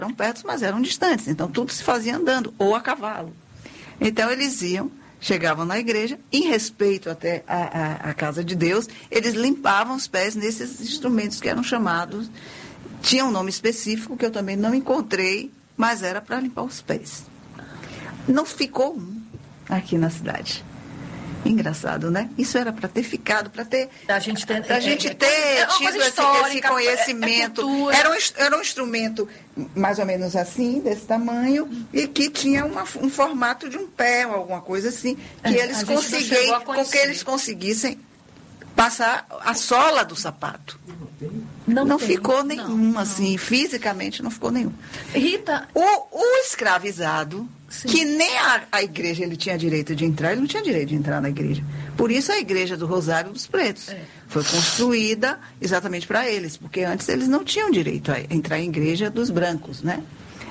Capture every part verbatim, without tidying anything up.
eram perto, mas eram distantes. Então, tudo se fazia andando, ou a cavalo. Então, eles iam, chegavam na igreja, em respeito até à, à, à casa de Deus, eles limpavam os pés nesses instrumentos que eram chamados, tinha um nome específico que eu também não encontrei, mas era para limpar os pés. Não ficou um aqui na cidade. Engraçado, né? Isso era para ter ficado, para ter a gente ter, a gente ter é, é tido esse, esse conhecimento. É, é era, um, era um instrumento mais ou menos assim, desse tamanho, e que tinha uma, um formato de um pé ou alguma coisa assim, que é, eles conseguissem, com que eles conseguissem passar a sola do sapato. Não, não ficou nenhum, não, assim, não. Fisicamente não ficou nenhum. Rita, o, o escravizado, sim, que nem a, a igreja ele tinha direito de entrar, ele não tinha direito de entrar na igreja. Por isso a igreja do Rosário dos Pretos é. foi construída exatamente para eles, porque antes eles não tinham direito a entrar em igreja dos brancos, né?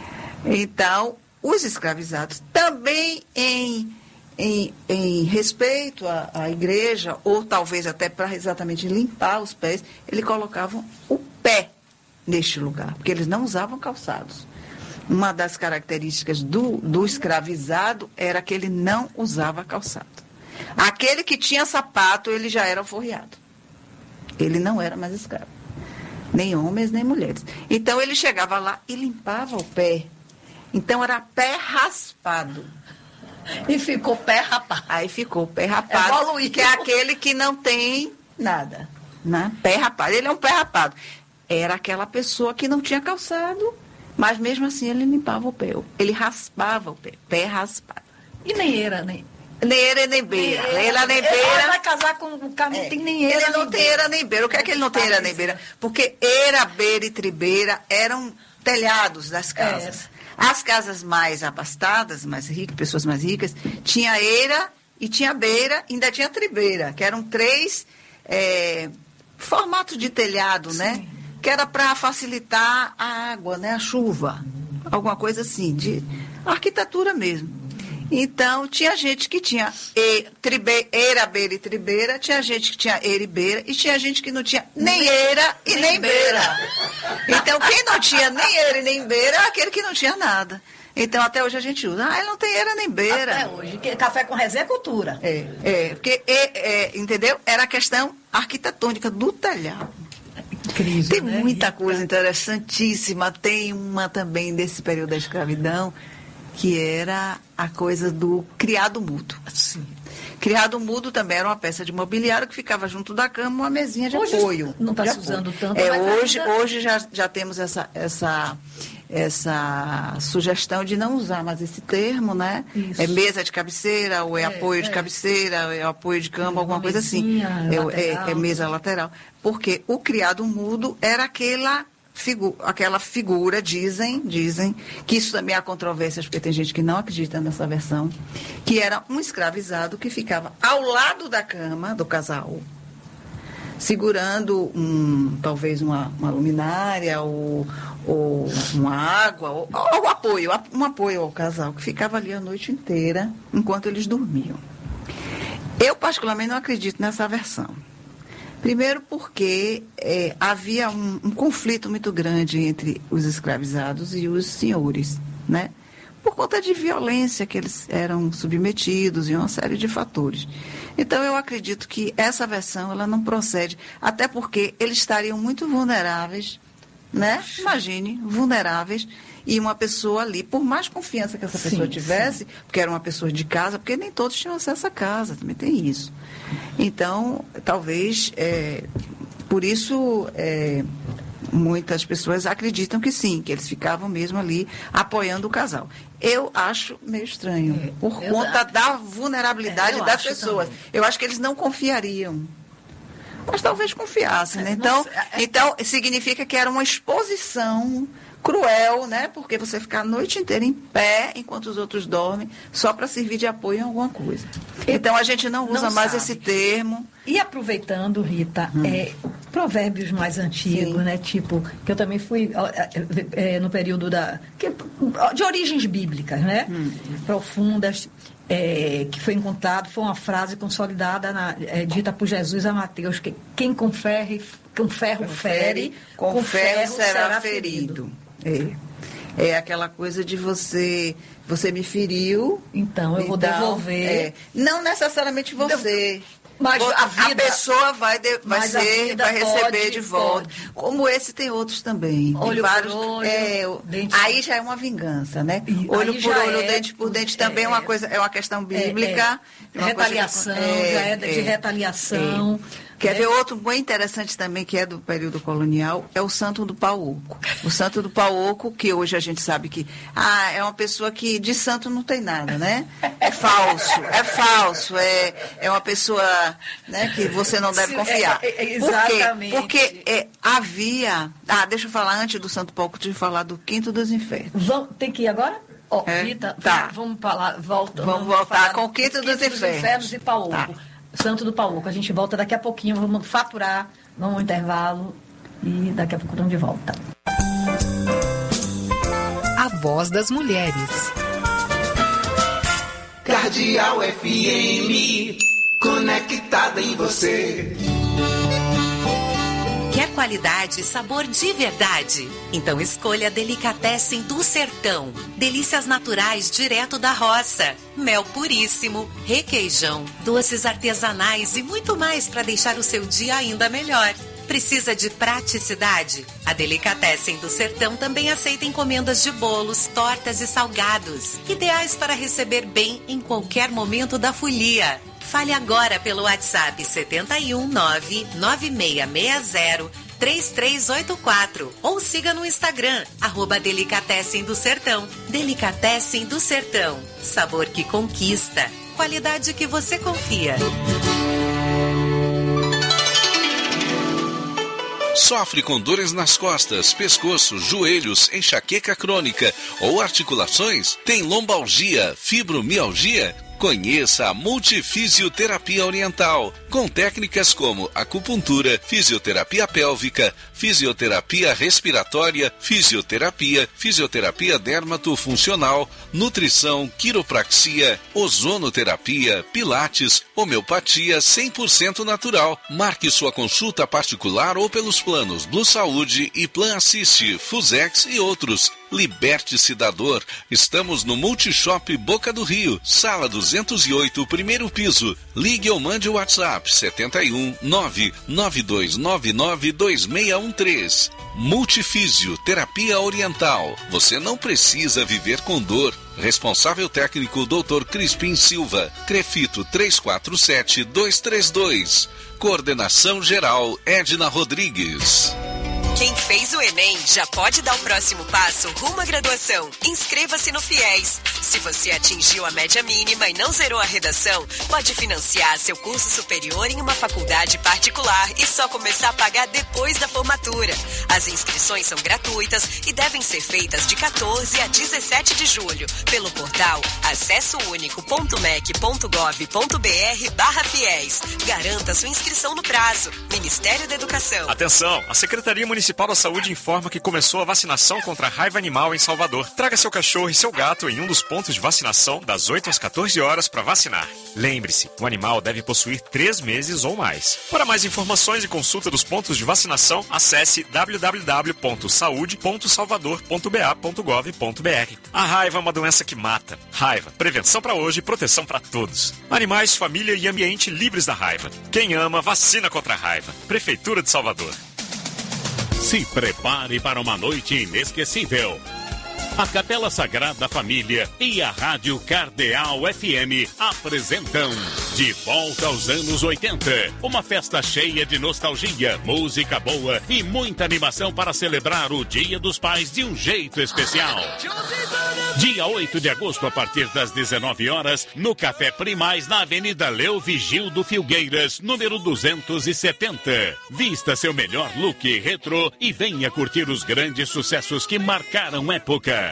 Então, os escravizados também em Em, em respeito à, à igreja, ou talvez até para exatamente limpar os pés, eles colocavam o pé neste lugar, porque eles não usavam calçados. Uma das características do, do escravizado era que ele não usava calçado. Aquele que tinha sapato, ele já era alforriado. Ele não era mais escravo. Nem homens, nem mulheres. Então, ele chegava lá e limpava o pé. Então, era pé raspado. E ficou pé rapado. Aí ficou pé rapado, Evoluiu. Que é aquele que não tem nada, né? Pé rapado. Ele é um pé rapado. Era aquela pessoa que não tinha calçado, mas mesmo assim ele limpava o pé. Ele raspava o pé, pé raspado. E nem era, nem... Nem era nem beira. Ele nem beira. Ele vai casar com o cara, não é. tem nem era. Ele não tem era nem beira. O que é que ele não tem era nem beira? Porque era, beira e tribeira eram telhados das casas. É. As casas mais abastadas, mais ricas, pessoas mais ricas, tinha eira e tinha beira, ainda tinha tribeira, que eram três é, formatos de telhado, sim, né? Que era para facilitar a água, né? A chuva, alguma coisa assim, de arquitetura mesmo. Então, tinha gente que tinha e, tribe, eira, beira e tribeira, tinha gente que tinha eira e beira, e tinha gente que não tinha nem eira e nem, nem beira. beira. Então, quem não tinha nem eira e nem beira é aquele que não tinha nada. Então, até hoje a gente usa. Ah, ele não tem eira nem beira. Até hoje. Que café com resenha é cultura. É, é porque, é, é, entendeu? Era a questão arquitetônica do telhado. Incrível, tem né? muita Rita. coisa interessantíssima. Tem uma também desse período da escravidão, que era a coisa do criado mudo. Sim. Criado mudo também era uma peça de mobiliário que ficava junto da cama, uma mesinha de hoje apoio. Não está se usando tanto. É, mas hoje ainda... hoje já, já temos essa, essa, essa sugestão de não usar mais esse termo, né? Isso. É mesa de cabeceira, ou é, é apoio é. de cabeceira, ou é apoio de cama, é, alguma coisa assim. É, é, é mesa lateral. Porque o criado mudo era aquela... Figu aquela figura, dizem, dizem, que isso também há controvérsias, porque tem gente que não acredita nessa versão, que era um escravizado que ficava ao lado da cama do casal, segurando um, talvez uma, uma luminária ou, ou uma água, ou, ou apoio, um apoio ao casal, que ficava ali a noite inteira enquanto eles dormiam. Eu, particularmente, não acredito nessa versão. Primeiro porque é, havia um, um conflito muito grande entre os escravizados e os senhores, né? Por conta de violência que eles eram submetidos e uma série de fatores. Então, eu acredito que essa versão ela não procede, até porque eles estariam muito vulneráveis, né? Imagine, vulneráveis, e uma pessoa ali, por mais confiança que essa pessoa sim, tivesse, sim. porque era uma pessoa de casa, porque nem todos tinham acesso à casa, também tem isso. Então, talvez, é, por isso, é, muitas pessoas acreditam que sim, que eles ficavam mesmo ali apoiando o casal. Eu acho meio estranho, é, por exato. conta da vulnerabilidade é, das pessoas. Também. Eu acho que eles não confiariam. Mas talvez confiassem, né? Então, é, então, significa que era uma exposição cruel, né? Porque você ficar a noite inteira em pé enquanto os outros dormem, só para servir de apoio em alguma coisa. Então a gente não usa não mais sabe. esse termo. E aproveitando, Rita, hum. é, provérbios mais antigos, Sim. né? Tipo, que eu também fui é, é, no período da que, de origens bíblicas, né? Hum. Profundas. É, que foi encontrado, foi uma frase consolidada, na, é, dita por Jesus a Mateus, que quem com ferro, com ferro fere, com, com ferro, ferro será, será ferido. ferido. É. É aquela coisa de você, você me feriu. Então, eu vou então, devolver. É, não necessariamente você. Mas a, vida, a pessoa vai, de, vai, ser, vai receber pode, de volta. Pode. Como esse, tem outros também. Olho tem vários, por olho, é, dente. Aí já é uma vingança, né? E, olho por olho, é, dente por dente também é uma coisa, é uma questão bíblica. É, é. Uma retaliação, coisa que, é, já é de é, retaliação. É. Quer ver outro bem interessante também, que é do período colonial, é o Santo do Pau Oco. O Santo do Pau Oco, que hoje a gente sabe que ah, é uma pessoa que de santo não tem nada, né? É falso, é falso, é, é uma pessoa, né, que você não deve confiar. É, é, exatamente. Por quê? Porque é, havia... Ah, deixa eu falar antes do Santo Pau Oco, deixa eu falar do Quinto dos Infernos. Vamos, tem que ir agora? Ó, oh, é, Rita, tá. vamos falar, volta. Vamos, vamos voltar com o Quinto dos, dos Infernos. Infernos e Pau Oco. Tá. Santo do Pau Oco. A gente volta daqui a pouquinho, vamos faturar, vamos ao intervalo e daqui a pouco estamos de volta. A Voz das Mulheres. Cardeal F M, conectada em você. Quer qualidade e sabor de verdade? Então escolha a Delicatessen do Sertão. Delícias naturais direto da roça. Mel puríssimo, requeijão, doces artesanais e muito mais para deixar o seu dia ainda melhor. Precisa de praticidade? A Delicatessen do Sertão também aceita encomendas de bolos, tortas e salgados, ideais para receber bem em qualquer momento da folia. Fale agora pelo WhatsApp sete um nove nove seis seis zero três três oito quatro ou siga no Instagram, arroba Delicatessen do Sertão. Delicatessen do Sertão. Sabor que conquista. Qualidade que você confia. Sofre com dores nas costas, pescoço, joelhos, enxaqueca crônica ou articulações? Tem lombalgia, fibromialgia? Conheça a Multifisioterapia Oriental, com técnicas como acupuntura, fisioterapia pélvica, fisioterapia respiratória, fisioterapia, fisioterapia dermatofuncional, nutrição, quiropraxia, ozonoterapia, pilates, homeopatia cem por cento natural. Marque sua consulta particular ou pelos planos Blue Saúde e Plan Assist, Fusex e outros. Liberte-se da dor. Estamos no Multishop Boca do Rio, sala duzentos e oito, primeiro piso. Ligue ou mande o WhatsApp sete um nove nove dois nove nove dois seis um três. Multifísio Terapia Oriental. Você não precisa viver com dor. Responsável técnico doutor Crispim Silva. Crefito três quatro sete dois três dois. Coordenação geral Edna Rodrigues. Quem fez o Enem já pode dar o próximo passo rumo à graduação. Inscreva-se no FIES. Se você atingiu a média mínima e não zerou a redação, pode financiar seu curso superior em uma faculdade particular e só começar a pagar depois da formatura. As inscrições são gratuitas e devem ser feitas de quatorze a dezessete de julho pelo portal acessounico.mec.gov.br barra FIES. Garanta sua inscrição no prazo. Ministério da Educação. Atenção! A Secretaria Municipal da Saúde informa que começou a vacinação contra a raiva animal em Salvador. Traga seu cachorro e seu gato em um dos pontos de vacinação das oito às quatorze horas para vacinar. Lembre-se, o animal deve possuir três meses ou mais. Para mais informações e consulta dos pontos de vacinação, acesse w w w ponto saúde ponto salvador ponto b a ponto gov ponto b r. A raiva é uma doença que mata. Raiva, prevenção para hoje e proteção para todos. Animais, família e ambiente livres da raiva. Quem ama, vacina contra a raiva. Prefeitura de Salvador. Se prepare para uma noite inesquecível. A Capela Sagrada Família e a Rádio Cardeal F M apresentam De Volta aos Anos oitenta. Uma festa cheia de nostalgia, música boa e muita animação para celebrar o Dia dos Pais de um jeito especial. Dia oito de agosto, a partir das dezenove horas, no Café Primaz, na Avenida Leo Vigildo Filgueiras, número duzentos e setenta. Vista seu melhor look retrô e venha curtir os grandes sucessos que marcaram época.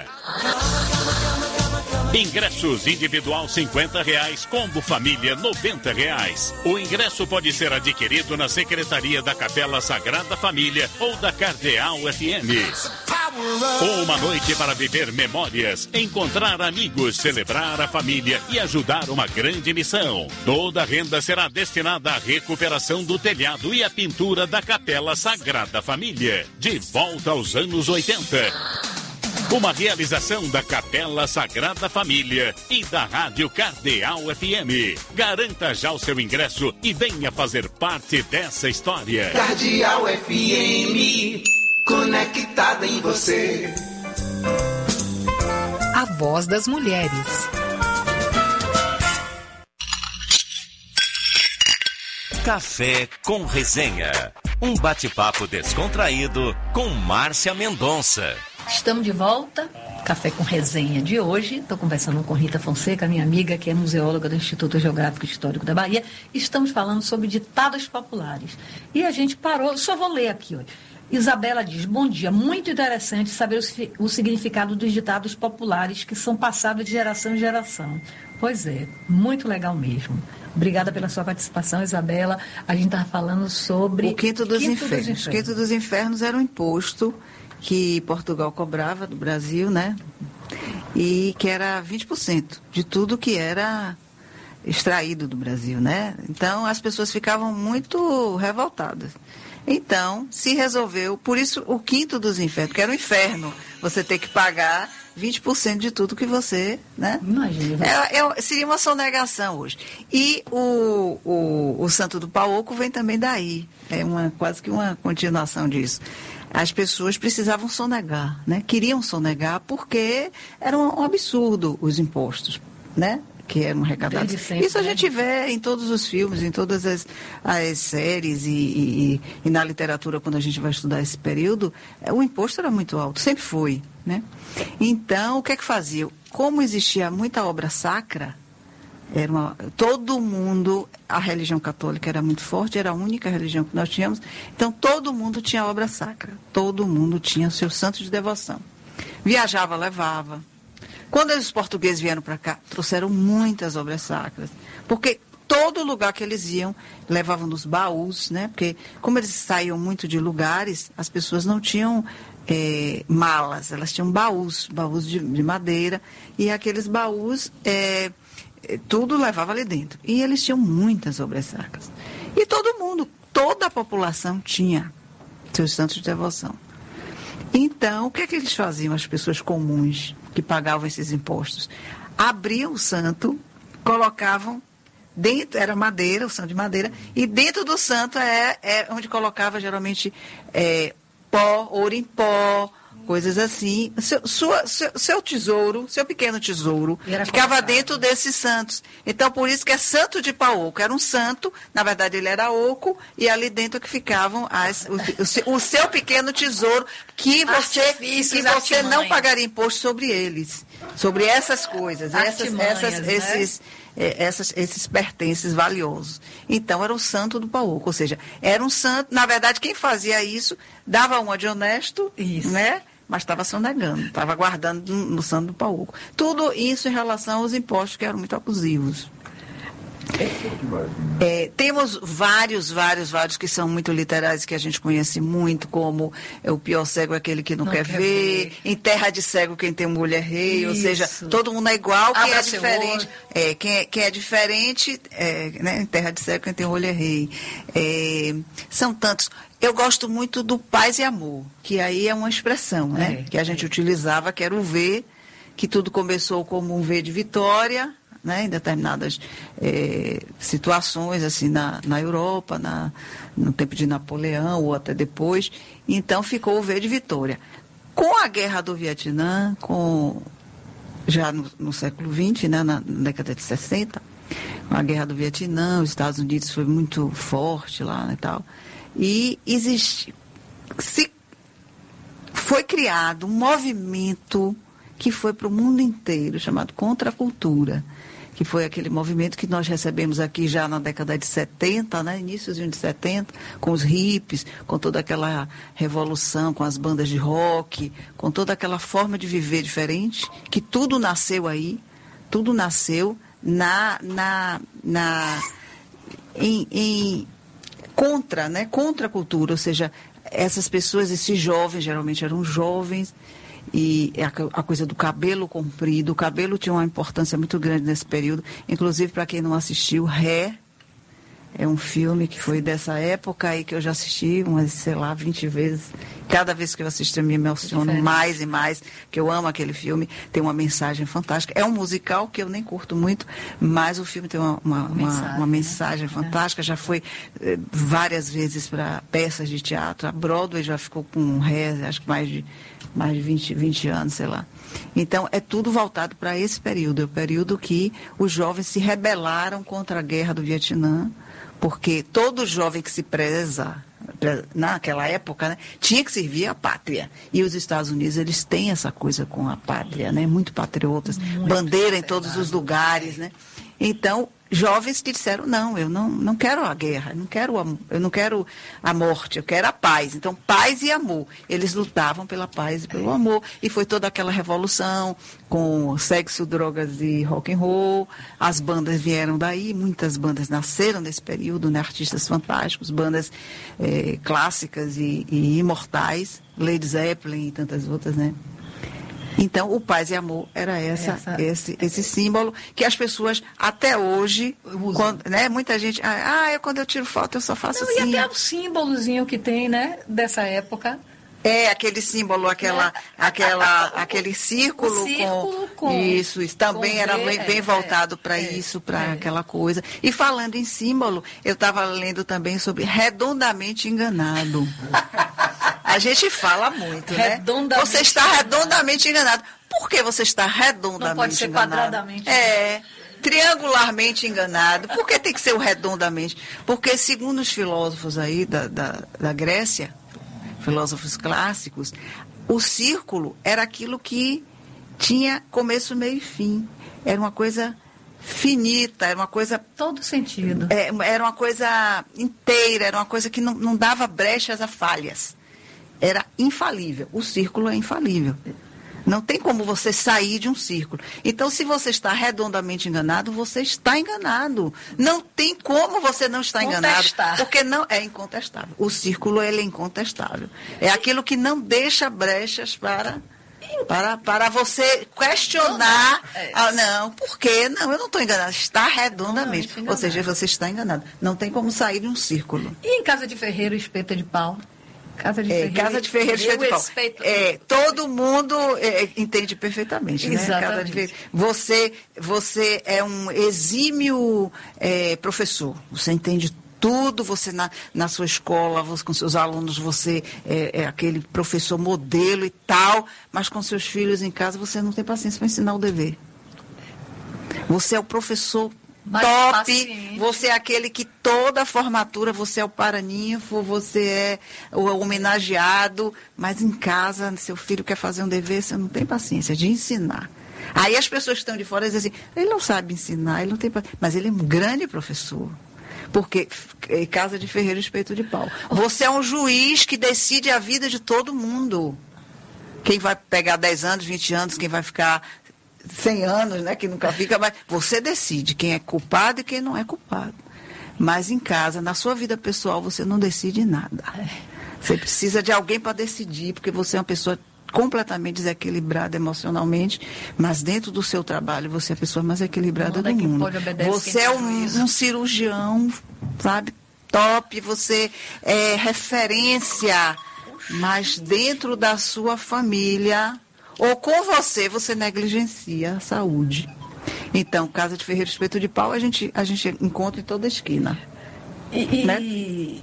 Ingressos individual cinquenta reais, combo família noventa reais. O ingresso pode ser adquirido na Secretaria da Capela Sagrada Família ou da Cardeal F M. Uma noite para viver memórias, encontrar amigos, celebrar a família e ajudar uma grande missão. Toda a renda será destinada à recuperação do telhado e à pintura da Capela Sagrada Família. De volta aos anos oitenta. Uma realização da Capela Sagrada Família e da Rádio Cardeal F M. Garanta já o seu ingresso e venha fazer parte dessa história. Cardeal F M, conectada em você. A voz das mulheres. Café com Resenha. Um bate-papo descontraído com Márcia Mendonça. Estamos de volta, Café com Resenha de hoje. Estou conversando com Rita Fonseca, minha amiga, que é museóloga do Instituto Geográfico e Histórico da Bahia. Estamos falando sobre ditados populares. E a gente parou, só vou ler aqui hoje. Isabela diz, bom dia, muito interessante saber o, o significado dos ditados populares que são passados de geração em geração. Pois é, muito legal mesmo. Obrigada pela sua participação, Isabela. A gente estava falando sobre... O Quinto dos, Quinto Infernos. dos Infernos. O Quinto dos Infernos era um imposto que Portugal cobrava do Brasil, né? E que era vinte por cento de tudo que era extraído do Brasil, né? Então, as pessoas ficavam muito revoltadas. Então, se resolveu, por isso o Quinto dos Infernos, que era o inferno, você ter que pagar vinte por cento de tudo que você, né? Imagina. É, é, seria uma sonegação hoje. E o, o, o Santo do Paoco vem também daí. É uma, quase que uma continuação disso. As pessoas precisavam sonegar, né? Queriam sonegar porque era um absurdo os impostos, né? Que eram arrecadados. Sempre, Isso a né? gente vê em todos os filmes, em todas as, as séries e, e, e na literatura, quando a gente vai estudar esse período, o imposto era muito alto, sempre foi, né? Então, o que é que fazia? Como existia muita obra sacra, era uma, todo mundo, a religião católica era muito forte, era a única religião que nós tínhamos, então todo mundo tinha obra sacra, todo mundo tinha o seu santo de devoção. Viajava, levava. Quando os portugueses vieram para cá, trouxeram muitas obras sacras, porque todo lugar que eles iam, levavam nos baús, né? Porque como eles saíam muito de lugares, as pessoas não tinham é, malas, elas tinham baús, baús de, de madeira, e aqueles baús, é, tudo levava ali dentro. E eles tinham muitas obras sacras. E todo mundo, toda a população tinha seus santos de devoção. Então, o que é que eles faziam, as pessoas comuns que pagavam esses impostos? Abriam o santo, colocavam dentro, era madeira, o santo de madeira, e dentro do santo é, é onde colocava geralmente é, pó, ouro em pó, coisas assim. Seu, sua, seu, seu tesouro, seu pequeno tesouro, ficava colocado dentro desses santos. Então, por isso que é santo de Paoco. Era um santo, na verdade ele era oco, e ali dentro que ficavam as, o, o, o seu pequeno tesouro, que você, que você não pagaria imposto sobre eles. Sobre essas coisas, essas, essas, né? esses, é, essas, esses pertences valiosos. Então, era o santo do Paoco. Ou seja, era um santo, na verdade, quem fazia isso, dava uma de honesto, isso, né? Mas estava sonegando, estava guardando no, no santo do Paoco. Tudo isso em relação aos impostos que eram muito abusivos. É, temos vários, vários, vários que são muito literais, que a gente conhece muito, como é, o pior cego é aquele que não, não quer, quer ver. ver, em terra de cego quem tem mulher rei, ou seja, todo mundo é igual, quem é diferente, é, quem, é, quem é diferente, é, né, em terra de cego quem tem mulher rei. É, são tantos. Eu gosto muito do paz e amor, que aí é uma expressão, né, é, que a gente é. utilizava, que era o V, que tudo começou como um V de vitória, né, em determinadas é, situações, assim, na, na Europa, na, no tempo de Napoleão ou até depois. Então, ficou o V de vitória. Com a Guerra do Vietnã, com, já no, no século vinte, né, na, na década de sessenta, com a Guerra do Vietnã, os Estados Unidos foi muito forte lá, né, e tal. E existe, se, foi criado um movimento que foi para o mundo inteiro, chamado Contracultura, que foi aquele movimento que nós recebemos aqui já na década de setenta, né, inícios de setenta, com os hippies, com toda aquela revolução, com as bandas de rock, com toda aquela forma de viver diferente, que tudo nasceu aí, tudo nasceu na, na, na, em, em contra, né, contra a cultura, ou seja, essas pessoas, esses jovens, geralmente eram jovens, e a, a coisa do cabelo comprido, o cabelo tinha uma importância muito grande nesse período, inclusive para quem não assistiu, Ré, É um filme que foi dessa época e que eu já assisti umas, sei lá, vinte vezes. Cada vez que eu assisto eu me emociono é mais e mais, que eu amo aquele filme. Tem uma mensagem fantástica. É um musical que eu nem curto muito, mas o filme tem uma, uma, uma mensagem, uma mensagem né? fantástica. Já foi eh, várias vezes para peças de teatro. A Broadway já ficou com ré, acho que mais de, mais de vinte, vinte anos, sei lá. Então, é tudo voltado para esse período. É o período que os jovens se rebelaram contra a guerra do Vietnã, porque todo jovem que se preza, naquela época, né, tinha que servir a pátria. E os Estados Unidos, eles têm essa coisa com a pátria, né, muito patriotas, muito bandeira em todos os lugares, né. Então, jovens que disseram, não, eu não, não quero a guerra, eu não quero a, eu não quero a morte, eu quero a paz. Então, paz e amor. Eles lutavam pela paz e pelo amor. E foi toda aquela revolução com sexo, drogas e rock and roll. As bandas vieram daí, muitas bandas nasceram nesse período, né? Artistas fantásticos, bandas eh, clássicas e, e imortais, Led Zeppelin e tantas outras, né? Então, o paz e amor era essa, essa, esse, esse símbolo que as pessoas, até hoje, quando, né, muita gente, ah, eu, quando eu tiro foto eu só faço Não, assim. E até o símbolozinho que tem, né, dessa época. É, aquele símbolo, aquela, é. aquela, aquele círculo, círculo com, com... Isso, isso também com era ver, bem, bem é, voltado para é, isso, para é. aquela coisa. E falando em símbolo, eu estava lendo também sobre redondamente enganado. A gente fala muito, né? Você está redondamente enganado. Por que você está redondamente enganado? Não pode ser enganado? quadradamente. É, triangularmente enganado. Por que tem que ser o redondamente? Porque, segundo os filósofos aí da, da, da Grécia, filósofos clássicos, o círculo era aquilo que tinha começo, meio e fim. Era uma coisa finita, era uma coisa... Todo sentido. É, era uma coisa inteira, era uma coisa que não, não dava brechas a falhas. Era infalível. O círculo é infalível. Não tem como você sair de um círculo. Então, se você está redondamente enganado, você está enganado. Não tem como você não estar enganado. Porque não é incontestável. O círculo, ele é incontestável. É aquilo que não deixa brechas para... Para, para você questionar, ah, não, por quê? Não, eu não estou enganado, está redondamente. Ou seja, você está enganado. Não tem como sair de um círculo. E em casa de ferreiro, espeta de pau? Casa de é, ferreiro, casa de ferreiro, espeta de pau. Espeto... É, todo mundo é, entende perfeitamente, né? Exatamente. Casa de ferreiro. Você, você é um exímio é, professor, você entende tudo, você na, na sua escola, você, com seus alunos, você é, é aquele professor modelo e tal, mas com seus filhos em casa você não tem paciência para ensinar o dever. Você é o professor mais top, paciente. Você é aquele que toda a formatura, você é o paraninfo, você é o homenageado, mas em casa, seu filho quer fazer um dever, você não tem paciência de ensinar. Aí as pessoas que estão de fora dizem assim, ele não sabe ensinar, ele não tem paciência, mas ele é um grande professor. Porque é casa de ferreiro, espeto de pau. Você é um juiz que decide a vida de todo mundo. Quem vai pegar dez anos, vinte anos, quem vai ficar cem anos, né, que nunca fica, mas você decide quem é culpado e quem não é culpado. Mas em casa, na sua vida pessoal, você não decide nada. Você precisa de alguém para decidir, porque você é uma pessoa completamente desequilibrada emocionalmente, mas dentro do seu trabalho você é a pessoa mais equilibrada do mundo. Você é um, um cirurgião, sabe, top, você é referência, mas dentro da sua família ou com você, você negligencia a saúde. Então, casa de ferreiro, espeto de pau, a gente, a gente encontra em toda a esquina. E... Né? e...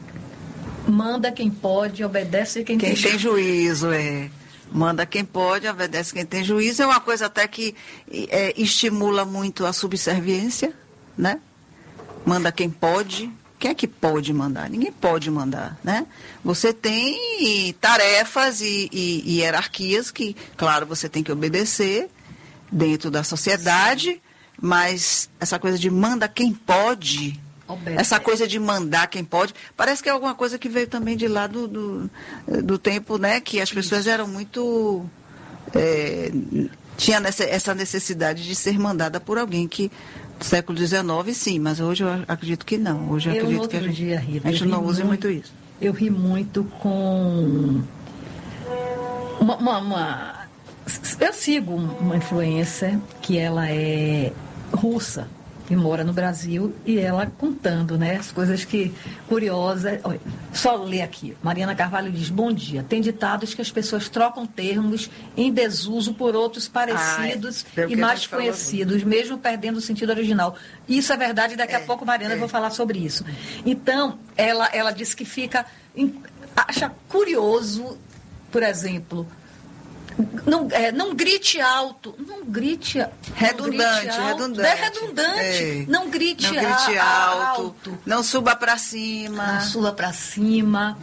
Manda quem pode, obedece quem, quem tem, tem juízo. É. Manda quem pode, obedece quem tem juízo. É uma coisa até que é, estimula muito a subserviência, né? Manda quem pode. Quem é que pode mandar? Ninguém pode mandar, né? Você tem tarefas e, e, e hierarquias que, claro, você tem que obedecer dentro da sociedade, mas essa coisa de manda quem pode... Obedece. Essa coisa de mandar quem pode, parece que é alguma coisa que veio também de lá do, do, do tempo, né? Que as pessoas Isso. eram muito... É, tinha nessa, essa necessidade de ser mandada por alguém que... Do século dezenove, sim, mas hoje eu acredito que não. Hoje eu, eu acredito que a gente, dia, Rita, a gente não usa muito, muito isso. Eu ri muito com... Uma, uma, uma... Eu sigo uma influencer que ela é russa. que mora no Brasil, e ela contando, né, as coisas que curiosas. Olha, só ler aqui. Mariana Carvalho diz: bom dia. Tem ditados que as pessoas trocam termos em desuso por outros parecidos Ai, e mais conhecidos, mesmo perdendo o sentido original. Isso é verdade, daqui a é, pouco, Mariana, é. eu vou falar sobre isso. Então, ela, ela disse que fica. Acha curioso, por exemplo. Não, é, não grite alto. Não grite redundante, não grite alto. redundante. É redundante. É. Não grite, não grite a, alto, alto. Não suba para cima. Não suba para cima.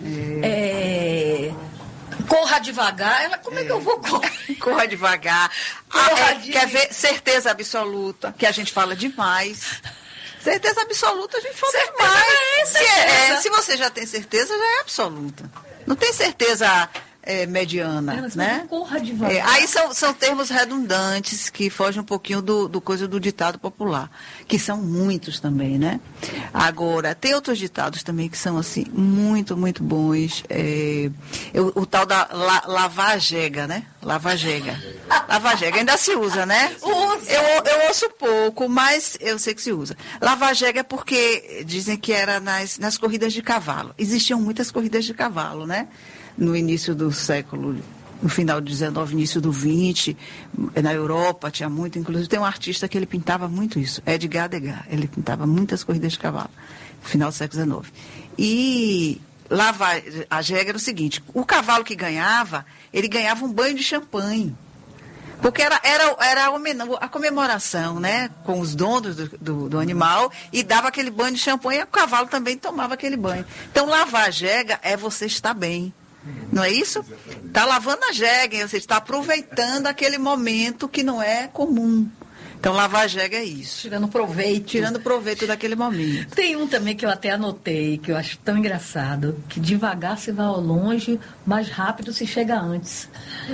É. É, corra devagar. Ela, como é, é que eu vou correr? Corra devagar. Corra ah, é, de... Quer ver certeza absoluta, que a gente fala demais. Certeza absoluta, a gente fala certeza demais. É se, é, se você já tem certeza, já é absoluta. Não tem certeza é, mediana, Elas né? Corra devagar. É, aí são, são termos redundantes que fogem um pouquinho do, do coisa do ditado popular, que são muitos também, né? Agora, tem outros ditados também que são, assim, muito, muito bons. É, eu, o tal da la, lavagega, né? Lavagega. Lavagega ainda se usa, né? Usa. Eu, eu ouço pouco, mas eu sei que se usa. Lavagega é porque dizem que era nas, nas corridas de cavalo. Existiam muitas corridas de cavalo, né? No início do século, no final do dezenove, início do vinte, na Europa tinha muito, inclusive tem um artista que ele pintava muito isso, Edgar Degas, ele pintava muitas corridas de cavalo, no final do século dezenove. E lavagega era o seguinte, o cavalo que ganhava, ele ganhava um banho de champanhe. Porque era, era, era a comemoração, né, com os donos do, do, do animal, e dava aquele banho de champanhe, e o cavalo também tomava aquele banho. Então, lavar a jega é você estar bem. Não é isso? Está lavando a jega, você está aproveitando aquele momento que não é comum. Então, lavar a jega é isso. Tirando proveito. Tirando proveito daquele momento. Tem um também que eu até anotei, que eu acho tão engraçado, que devagar se vai ao longe, mais rápido se chega antes.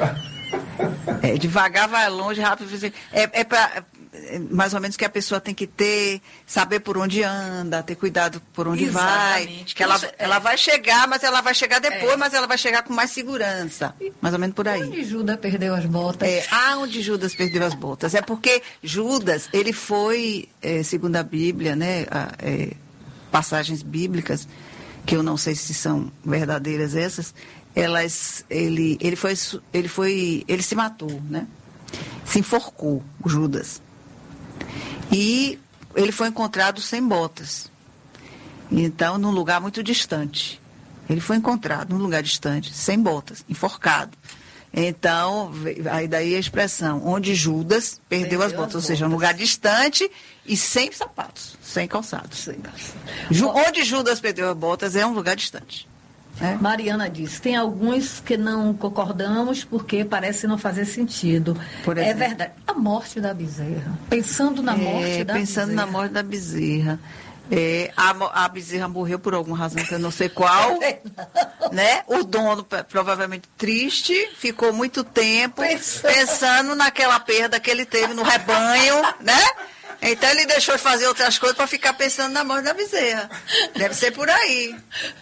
É, devagar vai longe, rápido. É, é para é mais ou menos que a pessoa tem que ter, saber por onde anda, ter cuidado por onde Exatamente. vai. Que ela, Isso, ela é. vai chegar, mas ela vai chegar depois, É. mas ela vai chegar com mais segurança. Mais ou menos por aí. Onde Judas perdeu as botas? É, ah, onde Judas perdeu as botas. É porque Judas, ele foi, é, segundo a Bíblia, né, a, é, passagens bíblicas, que eu não sei se são verdadeiras essas, elas, ele, ele foi, ele foi, ele se matou, né? Se enforcou, o Judas. E ele foi encontrado sem botas. Então, num lugar muito distante. Ele foi encontrado num lugar distante, sem botas, enforcado. Então, aí daí a expressão, onde Judas perdeu, perdeu as botas, as ou seja, um lugar distante e sem sapatos, sem calçados. Sem calçados. Ju, onde Judas perdeu as botas é um lugar distante. É. Mariana diz, tem alguns que não concordamos porque parece não fazer sentido. Por exemplo, é verdade. A morte da bezerra. Pensando na é, morte da pensando bezerra. na morte da bezerra. É, a, a bezerra morreu por alguma razão que eu não sei qual, né? O dono, provavelmente triste, ficou muito tempo pensando. pensando naquela perda que ele teve no rebanho, né? Então ele deixou de fazer outras coisas para ficar pensando na morte da bezerra. Deve ser por aí.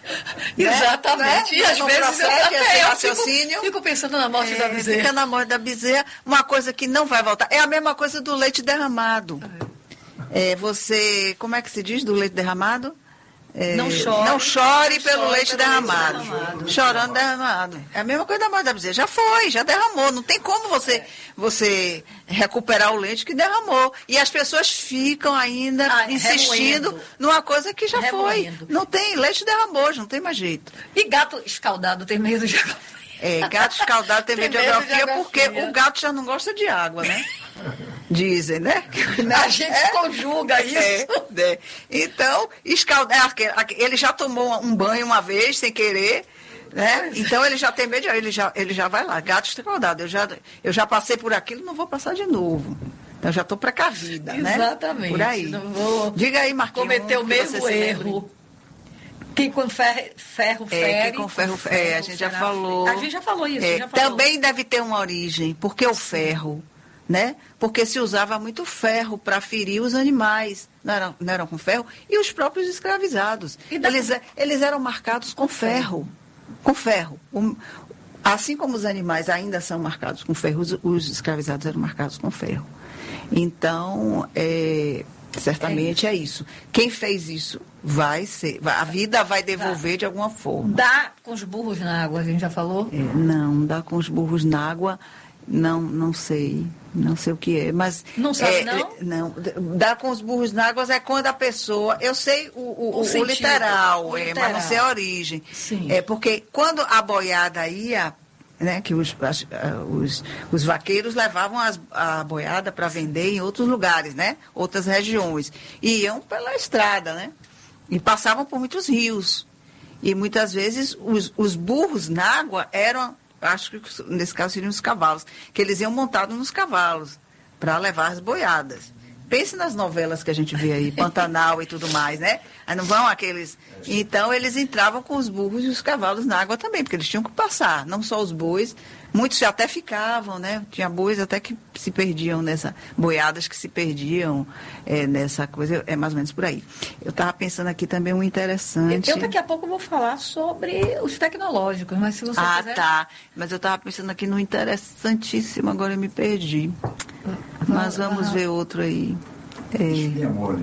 Exatamente. Né? E às no vezes processo, eu também, esse eu raciocínio. Fico, fico pensando na morte é, da bezerra. Fica na morte da bezerra, uma coisa que não vai voltar. É a mesma coisa do leite derramado. É, você, como é que se diz do leite derramado? É, não chore, não chore não pelo chore leite pelo derramado. leite derramado. Chorando derramado. É a mesma coisa da morte da bezerra. Já foi, já derramou. Não tem como você, você recuperar o leite que derramou. E as pessoas ficam ainda ah, insistindo remoendo. numa coisa que já remoendo. foi. Não tem, leite derramou, não tem mais jeito. E gato escaldado tem medo de água fria? É, gato escaldado tem, tem medo de geografia, de geografia porque o gato já não gosta de água, né? Dizem, né? A gente é, conjuga isso. É, é. Então, escaldar, ele já tomou um banho uma vez, sem querer, né? Então ele já tem medo, ele já, ele já vai lá, gato escaldado. Eu já, eu já passei por aquilo, não vou passar de novo. Então já estou precavida, né? Exatamente. Por aí. Não vou Diga aí, Marquinhos. Cometer o mesmo erro. Quem com ferro, ferro fere. É, quem com ferro, ferro é, a gente já falou. A gente já falou isso. É, já falou. Também deve ter uma origem, porque o ferro, né? Porque se usava muito ferro para ferir os animais, não eram, não eram com ferro, e os próprios escravizados. Eles, eles eram marcados com ferro. Com ferro. Um, assim como os animais ainda são marcados com ferro, os, os escravizados eram marcados com ferro. Então, é, Certamente é isso. é isso. Quem fez isso vai ser. A vida vai devolver tá. de alguma forma. Dá com os burros na água, a gente já falou? É, não, dá com os burros na água, não, não sei. Não sei o que é, mas... Não sabe, é, não? Não. Dar com os burros na água é quando a pessoa... Eu sei o, o, o, o, literal, o é, literal, mas não sei a origem. Sim. É porque quando a boiada ia... Né, que os, as, os, os vaqueiros levavam as, a boiada para vender em outros lugares, né? Outras regiões. E iam pela estrada, né? E passavam por muitos rios. E muitas vezes os, os burros na água eram... Acho que nesse caso seriam os cavalos, que eles iam montados nos cavalos para levar as boiadas. Pense nas novelas que a gente vê aí, Pantanal e tudo mais, né? Aí não vão aqueles... Então, eles entravam com os burros e os cavalos na água também, porque eles tinham que passar, não só os bois, muitos até ficavam, né? Tinha bois até que se perdiam nessa... Boiadas que se perdiam é, nessa coisa, é mais ou menos por aí. Eu estava pensando aqui também um interessante... Eu daqui a pouco vou falar sobre os tecnológicos, mas se você ah, quiser... Ah, tá. Mas eu estava pensando aqui no interessantíssimo, agora eu me perdi. Mas vamos ver outro aí. É... Espinha mole.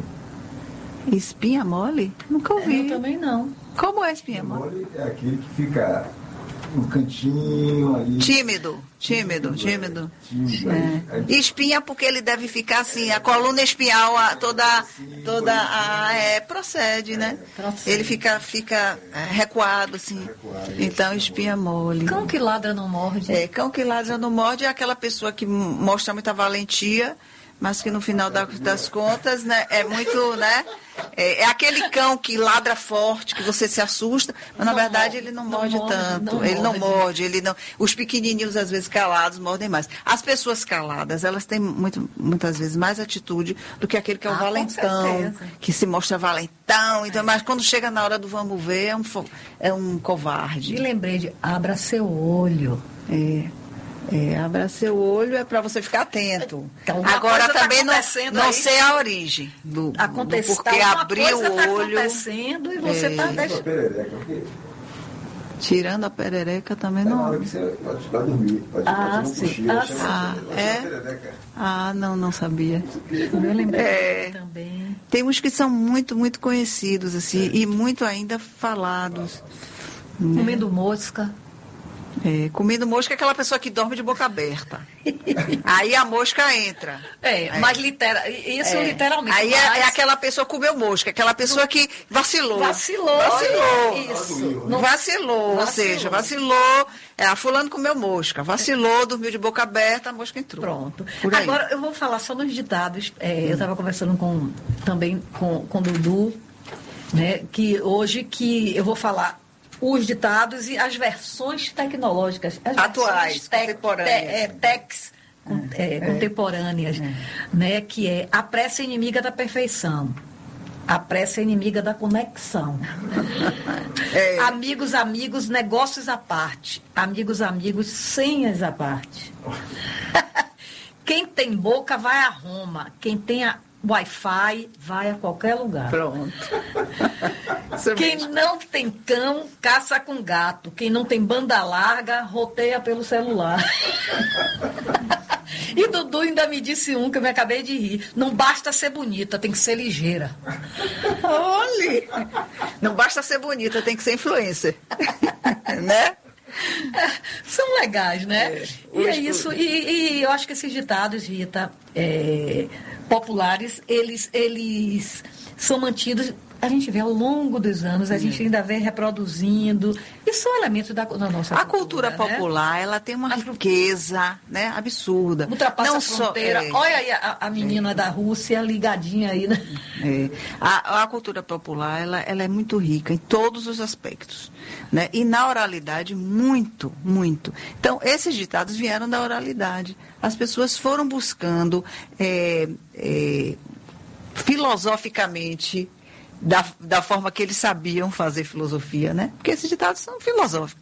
Espinha mole? Nunca ouvi. Eu também não. Como é espinha mole? Espinha mole é aquele que fica no cantinho ali. Tímido, tímido, tímido. tímido é. Aí, espinha porque ele deve ficar assim, a coluna espinhal a, toda, toda a, é, procede, né? Procede. Ele fica, fica recuado, assim. Recuado, então, espinha mole. Cão que ladra não morde. É, cão que ladra não morde é aquela pessoa que mostra muita valentia, mas que no final das contas, né, é muito, né? É, é aquele cão que ladra forte, que você se assusta, mas na não verdade ele não, não morde, morde tanto. Não ele morde. não morde, ele não. Os pequenininhos, às vezes, calados, mordem mais. As pessoas caladas, elas têm muito, muitas vezes mais atitude do que aquele que é o ah, valentão, que se mostra valentão. Então, é. Mas quando chega na hora do vamos ver, é um, é um covarde. Me lembrei de abra seu olho. É. É, abra seu olho é para você ficar atento. Então, agora também tá não, não sei a origem do, Acontece, do porquê tá, abrir o tá olho. Acontecendo e você está é, deixando. Tirando a perereca também é não. Na hora que você vai dormir, pode ah, fazer um sim. cochilo, Ah, ah, é? Ah, não, não sabia. Eu lembrei é, também. Tem uns que são muito, muito conhecidos assim é. e muito ainda falados. Comendo mosca. É, comendo mosca é aquela pessoa que dorme de boca aberta. Aí a mosca entra. É, é. mas litera, isso é. literalmente. Aí mas... é, é aquela pessoa que comeu mosca, aquela pessoa que vacilou. Vacilou. Vacilou. Isso. Não. Vacilou, vacilou, ou seja, vacilou. É, a fulano comeu mosca, vacilou, dormiu de boca aberta, a mosca entrou. Pronto. Agora eu vou falar só nos ditados. É, hum. Eu estava conversando com, também com, com o Dudu, né, que hoje que eu vou falar os ditados e as versões tecnológicas. As atuais, tec, contemporâneas. Te, é, tex, é, é, contemporâneas, é. Né, que é a pressa inimiga da perfeição. A pressa inimiga da conexão. É. Amigos, amigos, negócios à parte. Amigos, amigos, senhas à parte. Quem tem boca vai a Roma. Quem tem a Wi-Fi vai a qualquer lugar. Pronto. Quem não tem cão, caça com gato. Quem não tem banda larga, roteia pelo celular. E Dudu ainda me disse um que eu me acabei de rir. Não basta ser bonita, tem que ser ligeira. Olha! Não basta ser bonita, tem que ser influencer. Né? São legais, né? É, e é isso. E, e eu acho que esses ditados, Rita, é, populares, eles, eles são mantidos. A gente vê ao longo dos anos, a gente ainda vem reproduzindo. E são elementos da, da nossa a cultura. A cultura popular, né? Ela tem uma a riqueza, né, absurda. Ultrapassa Não a fronteira. Só, é, Olha aí a, a menina é. da Rússia ligadinha aí, né? É. A, a cultura popular, ela, ela é muito rica em todos os aspectos. Né? E na oralidade, muito, muito. Então, esses ditados vieram da oralidade. As pessoas foram buscando é, é, filosoficamente... Da, da forma que eles sabiam fazer filosofia, né? Porque esses ditados são filosóficos.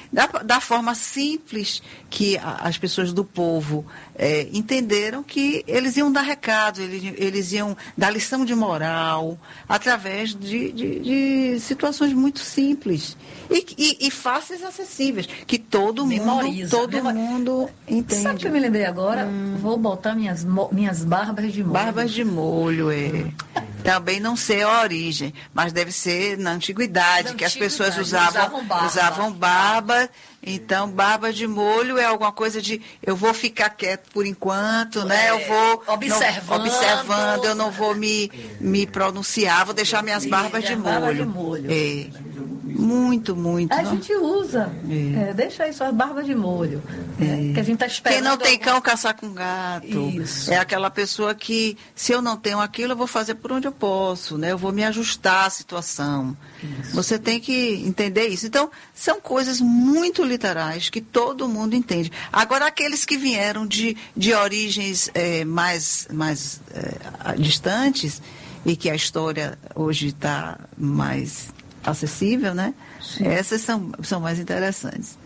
da, da forma simples que a, as pessoas do povo é, entenderam que eles iam dar recado, eles, eles iam dar lição de moral através de, de, de situações muito simples e, e, e fáceis e acessíveis, que todo Memoriza, mundo, todo memoriza. mundo entende. Sabe o que eu me lembrei agora? Hum. Vou botar minhas, minhas barbas de molho. Barbas de molho, é. Também não sei a origem, mas deve ser na antiguidade, na que antiguidade, as pessoas usavam, usavam barba. Usavam barba. Então, barba de molho é alguma coisa de eu vou ficar quieto por enquanto, é, né? Eu vou observando, não, observando, eu não vou me, me pronunciar, vou deixar minhas barbas de molho. Barba de molho. É. Muito, muito. A não? gente usa. É. É, deixa aí suas barbas de molho. É. Que a gente tá esperando. Quem não tem algum... cão, caçar com gato. Isso. É aquela pessoa que, se eu não tenho aquilo, eu vou fazer por onde eu posso, né? Eu vou me ajustar à situação. Isso. Você tem que entender isso. Então, são coisas muito literais que todo mundo entende. Agora, aqueles que vieram de, de origens é, mais, mais é, distantes e que a história hoje está mais acessível, né? Sim. Essas são, são mais interessantes.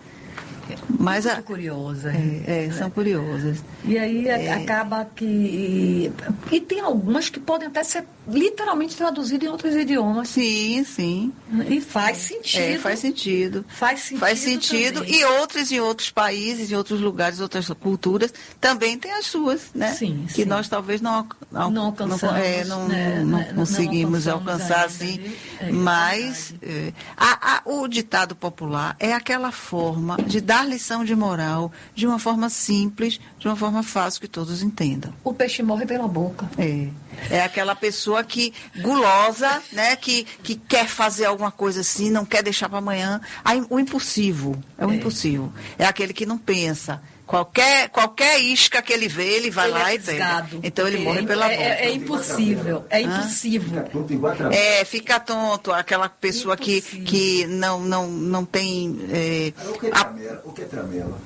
Mas muito a, curiosa. É, é, são curiosas. E aí é. acaba que... E, e tem algumas que podem até ser literalmente traduzidas em outros idiomas. Sim, sim. E faz sentido. É, faz sentido. Faz sentido. Faz sentido. Também. E outros em outros países, em outros lugares, outras culturas, também tem as suas, né? Sim, que sim. nós talvez não, não, não alcançamos. Não, é, não, né? não, não conseguimos não alcançar ainda, assim. É, mas é, a, a, o ditado popular é aquela forma de dar lição de moral de uma forma simples, de uma forma fácil que todos entendam. O peixe morre pela boca. É. É aquela pessoa que, gulosa, né, que, que quer fazer alguma coisa assim, não quer deixar para amanhã. Aí, o impulsivo, é o é. impulsivo. É aquele que não pensa. Qualquer, qualquer isca que ele vê, ele vai ele lá é e pega. Então ele morre é, pela boca. É, é impossível, é impossível. É, fica tonto, aquela pessoa que, que não, não, não tem... É, o que é tramela? O que é tramela?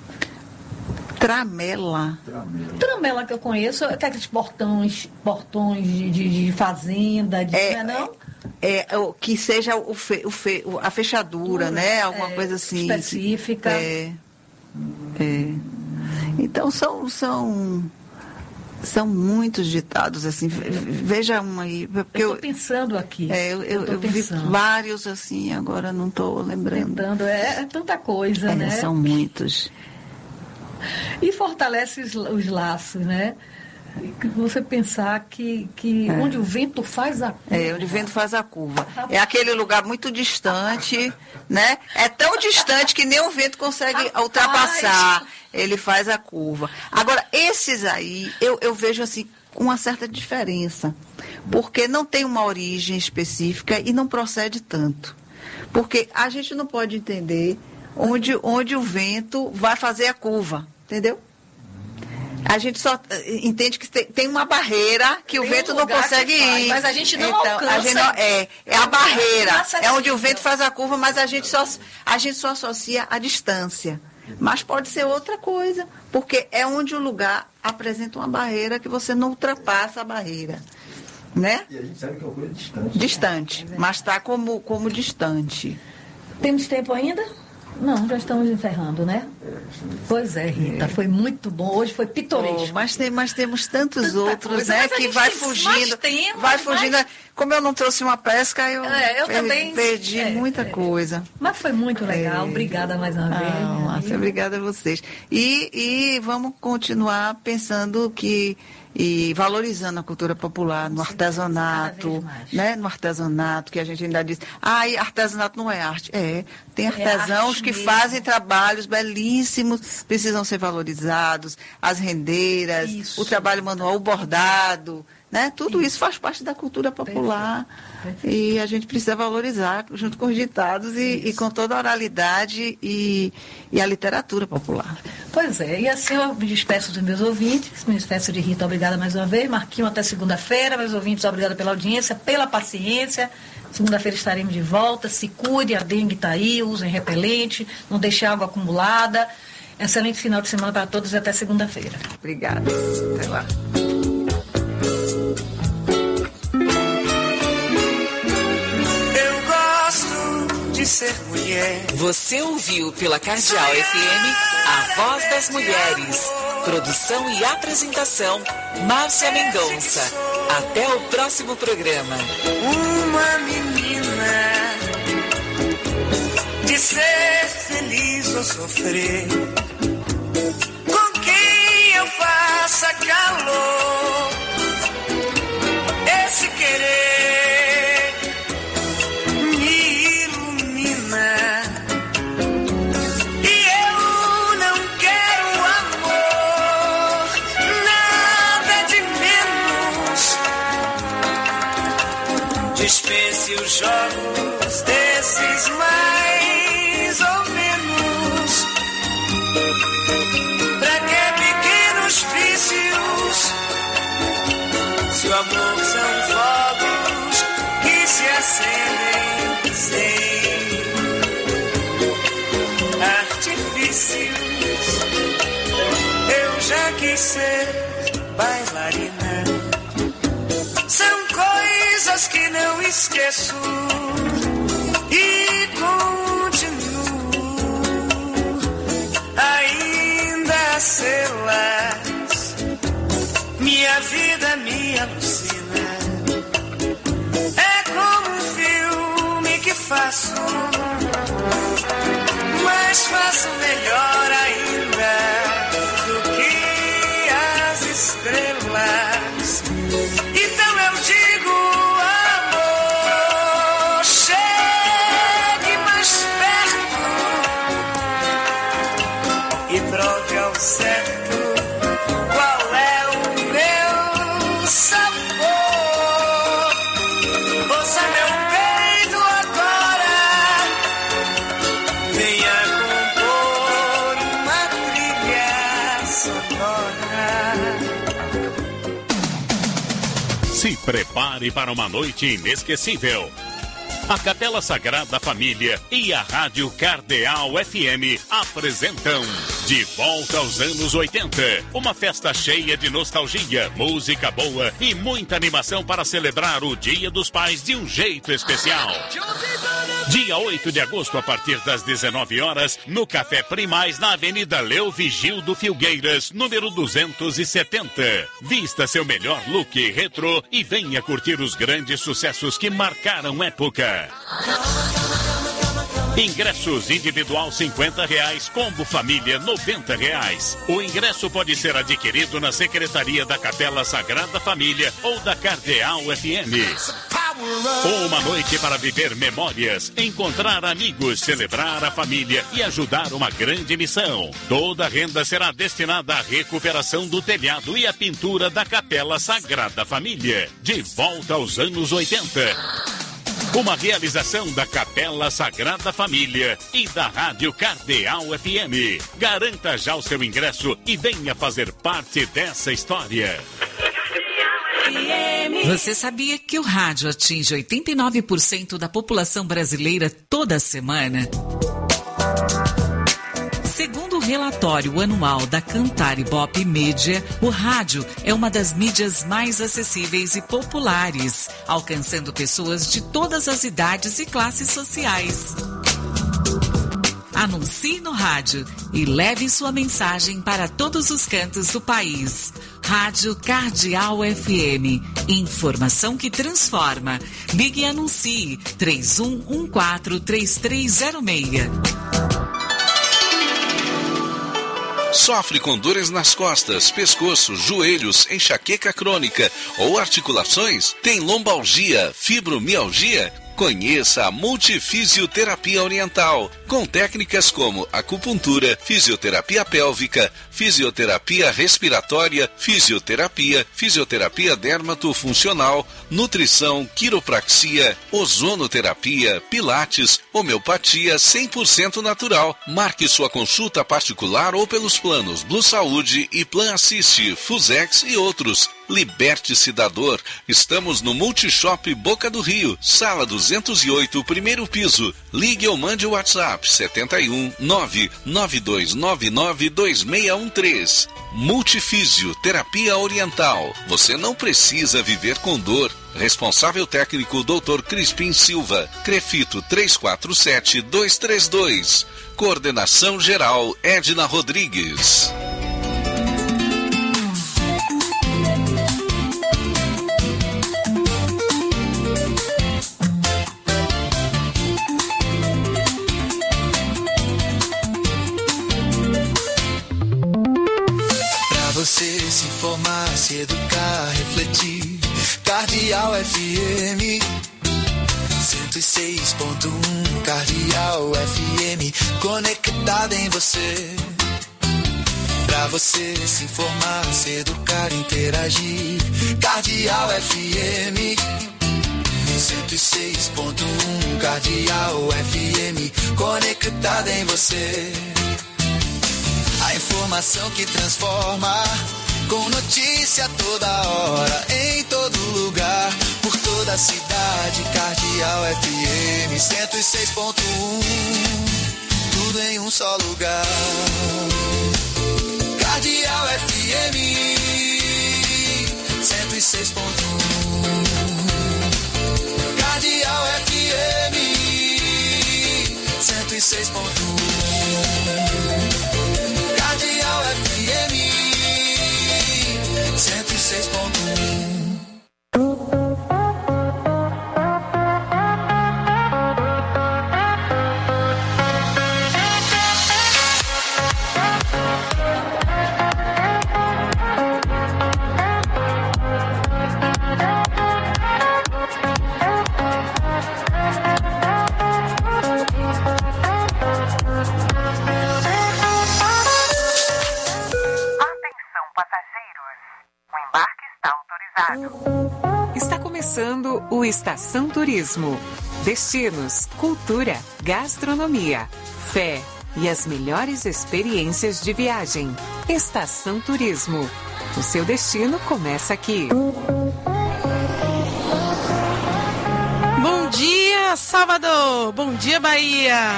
Tramela. Tramela. Tramela que eu conheço, é aqueles portões, portões de, de, de fazenda, de, é, não é não? É, é, que seja o fe, o fe, a fechadura, Pura, né? Alguma é, coisa assim. Específica. É, é. Então são, são, são muitos ditados, assim. Veja um aí. Porque eu estou pensando aqui. É, eu eu, eu vi vários assim, agora não estou lembrando. Lembrando, é, é tanta coisa, é, né? São muitos. E fortalece os, os laços, né? Você pensar que, que é. onde o vento faz a curva. É, onde o vento faz a curva. É aquele lugar muito distante, né? É tão distante que nem o vento consegue Rapaz. ultrapassar. Ele faz a curva. Agora, esses aí, eu, eu vejo assim, com uma certa diferença. Porque não tem uma origem específica e não procede tanto. Porque a gente não pode entender onde, onde o vento vai fazer a curva. Entendeu? A gente só entende que tem, tem uma barreira que tem o vento um não consegue ir. Mas a gente não então, alcança. A gente não, é, é a barreira. É onde o vento faz a curva, mas a gente só, a gente só associa a distância. Mas pode ser outra coisa, porque é onde o lugar apresenta uma barreira que você não ultrapassa a barreira. Né? E a gente sabe que é uma coisa distante. Distante, é mas está como, como distante. Temos tempo ainda? Não, já estamos encerrando, né? Pois é, Rita, é. foi muito bom. Hoje foi pitoresco. Oh, mas, tem, mas temos tantos Tanta outros, coisa, né? Que vai fugindo. Temas, vai fugindo. Mas... Como eu não trouxe uma pesca, eu, é, eu per também, perdi é, muita é. coisa. Mas foi muito legal. É. Obrigada mais uma vez. Ah, Márcia, obrigada a vocês. E, e vamos continuar pensando que. E valorizando a cultura popular, no artesanato, né? No artesanato, que a gente ainda diz, ah, e artesanato não é arte. É, tem artesãos é que mesmo. fazem trabalhos belíssimos, precisam ser valorizados, as rendeiras, isso. o trabalho manual, o bordado, né? Tudo isso. isso faz parte da cultura popular. Perfeito. Perfeito. E a gente precisa valorizar junto com os ditados e, e com toda a oralidade e, e a literatura popular. Pois é, e assim eu me despeço dos meus ouvintes, me despeço de Rita, obrigada mais uma vez, Marquinhos até segunda-feira, meus ouvintes, obrigada pela audiência, pela paciência, segunda-feira estaremos de volta, se cuide, a dengue está aí, usem repelente, não deixe água acumulada, excelente final de semana para todos e até segunda-feira. Obrigada, até lá. de ser mulher. Você ouviu pela Cardeal F M A Voz das Mulheres. Produção e apresentação, Márcia Mendonça. Até o próximo programa. Uma menina de ser feliz ou sofrer, com quem eu faça calor, esse querer me ilumina. E eu não quero amor, nada de menos. Dispense os jogos desses mais ou menos. Pra que pequenos vícios, se o amor são fogos que se acendem sem artifícios. Eu já quis ser bailarina. São coisas que não esqueço e continuo ainda a sê-las. Minha vida me alucina. É como um filme que faço, mas faço melhor ainda do que as estrelas. Então eu digo, amor, chegue mais perto e prove ao certo qual é o meu sabor. Ouça meu peito agora, venha compor uma trilha sonora. Se prepare para uma noite inesquecível. A Capela Sagrada Família e a Rádio Cardeal F M apresentam De Volta aos Anos oitenta. Uma festa cheia de nostalgia, música boa e muita animação para celebrar o Dia dos Pais de um jeito especial. Dia oito de agosto, a partir das dezenove horas, no Café Primaz, na Avenida Leo Vigildo Filgueiras, número duzentos e setenta. Vista seu melhor look retrô e venha curtir os grandes sucessos que marcaram época. Ingressos individual cinquenta reais, combo família noventa reais. O ingresso pode ser adquirido na Secretaria da Capela Sagrada Família ou da Cardeal F M. Uma noite para viver memórias, encontrar amigos, celebrar a família e ajudar uma grande missão. Toda a renda será destinada à recuperação do telhado e à pintura da Capela Sagrada Família. De volta aos anos oitenta. Uma realização da Capela Sagrada Família e da Rádio Cardeal F M. Garanta já o seu ingresso e venha fazer parte dessa história. Você sabia que o rádio atinge oitenta e nove por cento da população brasileira toda semana? Segundo o relatório anual da Cantar Ibope Mídia, o rádio é uma das mídias mais acessíveis e populares, alcançando pessoas de todas as idades e classes sociais. Anuncie no rádio e leve sua mensagem para todos os cantos do país. Rádio Cardeal F M. Informação que transforma. Ligue e anuncie três um um quatro, três três zero seis. Sofre com dores nas costas, pescoço, joelhos, enxaqueca crônica ou articulações? Tem lombalgia, fibromialgia? Conheça a Multifisioterapia Oriental, com técnicas como acupuntura, fisioterapia pélvica, fisioterapia respiratória, fisioterapia, fisioterapia dermatofuncional, nutrição, quiropraxia, ozonoterapia, pilates, homeopatia cem por cento natural. Marque sua consulta particular ou pelos planos Blue Saúde e Plan Assist, Fusex e outros. Liberte-se da dor. Estamos no Multishop Boca do Rio, sala duzentos e oito, primeiro piso. Ligue ou mande o WhatsApp sete um nove nove dois nove nove dois seis um um três. Multifísio, terapia oriental. Você não precisa viver com dor. Responsável técnico doutor Crispim Silva. Crefito três quatro sete dois três dois. Coordenação geral Edna Rodrigues. Você se informar, se educar, refletir. Cardeal F M cento e seis ponto um. Cardeal F M conectada em você. Pra você se informar, se educar, interagir. Cardeal F M cento e seis ponto um. Cardeal F M conectada em você. A informação que transforma, com notícia toda hora, em todo lugar, por toda a cidade. Cardeal F M cento e seis ponto um, tudo em um só lugar. Cardeal F M cento e seis ponto um. Cardeal F M cento e seis ponto um. Cardeal F M cento e seis ponto um. Está começando o Estação Turismo. Destinos, cultura, gastronomia, fé e as melhores experiências de viagem. Estação Turismo. O seu destino começa aqui. Bom dia, Salvador! Bom dia, Bahia!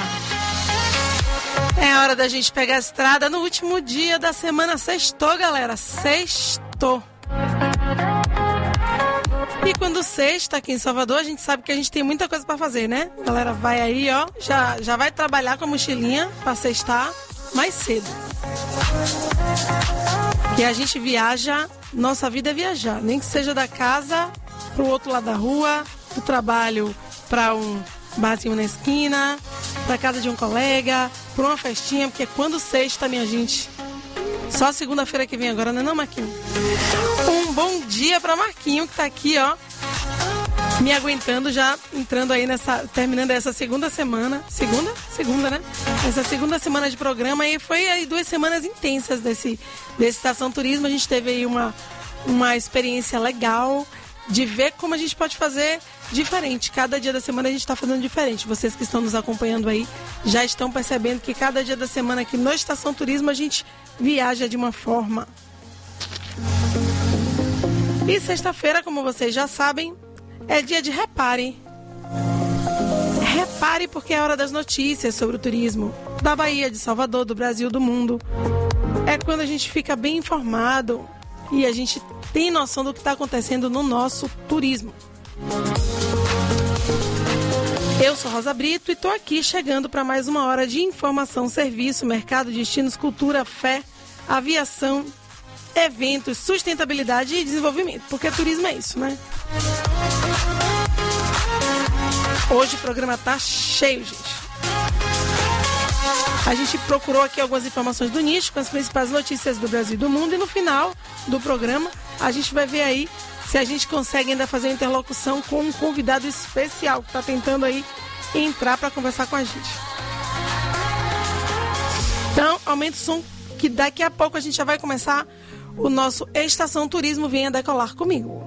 É hora da gente pegar a estrada no último dia da semana. Sextou, galera. Sextou. E quando sexta aqui em Salvador, a gente sabe que a gente tem muita coisa pra fazer, né? A galera vai aí, ó, já, já vai trabalhar com a mochilinha pra sextar mais cedo. E a gente viaja, nossa vida é viajar. Nem que seja da casa pro outro lado da rua, do trabalho pra um barzinho na esquina, pra casa de um colega, pra uma festinha, porque quando sexta, minha gente, só segunda-feira que vem agora, não é não, Marquinho? Um bom dia pra Marquinho, que tá aqui, ó, me aguentando, já entrando aí nessa, terminando essa segunda semana, segunda? Segunda, né? Essa segunda semana de programa, e foi aí duas semanas intensas desse, desse Estação Turismo. A gente teve aí uma, uma experiência legal de ver como a gente pode fazer diferente. Cada dia da semana a gente está fazendo diferente. Vocês que estão nos acompanhando aí já estão percebendo que cada dia da semana aqui no Estação Turismo a gente viaja de uma forma. E sexta-feira, como vocês já sabem, é dia de repare. Repare porque é a hora das notícias sobre o turismo da Bahia, de Salvador, do Brasil, do mundo. É quando a gente fica bem informado e a gente tem noção do que está acontecendo no nosso turismo. Eu sou Rosa Brito e estou aqui chegando para mais uma hora de informação, serviço, mercado, destinos, cultura, fé, aviação, eventos, sustentabilidade e desenvolvimento, porque turismo é isso, né? Hoje o programa tá cheio, gente. A gente procurou aqui algumas informações do nicho, com as principais notícias do Brasil e do mundo, e no final do programa a gente vai ver aí se a gente consegue ainda fazer uma interlocução com um convidado especial que está tentando aí entrar para conversar com a gente. Então, aumenta o som, que daqui a pouco a gente já vai começar o nosso Estação Turismo. Venha decolar comigo.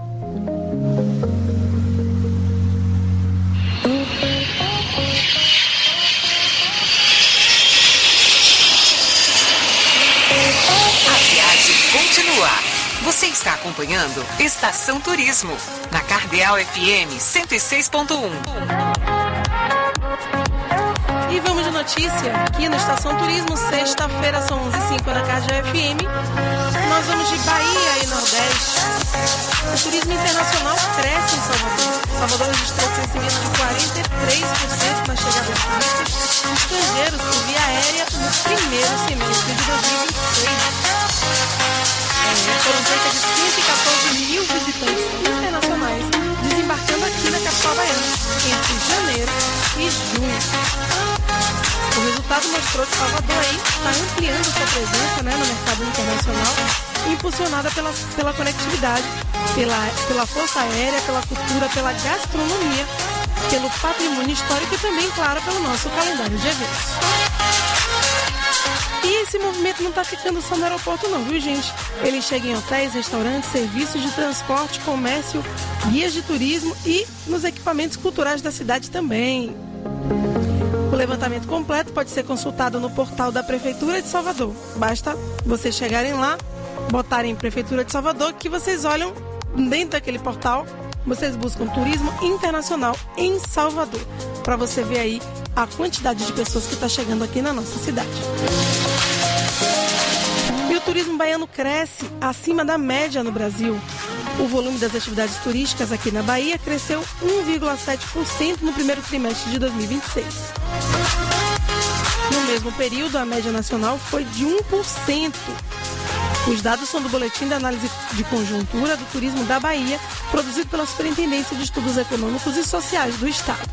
A viagem continua. Você está acompanhando Estação Turismo na Cardeal F M cento e seis ponto um. E vamos de notícia aqui no Estação Turismo, sexta-feira, são onze e cinco na Cardeal F M. Nós vamos de Bahia e Nordeste. O turismo internacional cresce em Salvador. Salvador registrou um crescimento de quarenta e três por cento na chegada de turistas estrangeiros por via aérea no primeiro semestre de dois mil e vinte e seis. É, foram cerca de cento e quatorze mil visitantes internacionais desembarcando aqui na capital baiana entre janeiro e junho. O resultado mostrou que Salvador aí está ampliando sua presença, né, no mercado internacional, impulsionada pela, pela conectividade, pela, pela força aérea, pela cultura, pela gastronomia, pelo patrimônio histórico e também, claro, pelo nosso calendário de eventos. E esse movimento não está ficando só no aeroporto não, viu, gente? Ele chega em hotéis, restaurantes, serviços de transporte, comércio, guias de turismo e nos equipamentos culturais da cidade também. O levantamento completo pode ser consultado no portal da Prefeitura de Salvador. Basta vocês chegarem lá, botarem Prefeitura de Salvador, que vocês olham dentro daquele portal, vocês buscam turismo internacional em Salvador, para você ver aí a quantidade de pessoas que está chegando aqui na nossa cidade. E o turismo baiano cresce acima da média no Brasil. O volume das atividades turísticas aqui na Bahia cresceu um vírgula sete por cento no primeiro trimestre de dois mil e vinte e seis. No mesmo período, a média nacional foi de um por cento. Os dados são do Boletim de Análise de Conjuntura do Turismo da Bahia, produzido pela Superintendência de Estudos Econômicos e Sociais do Estado.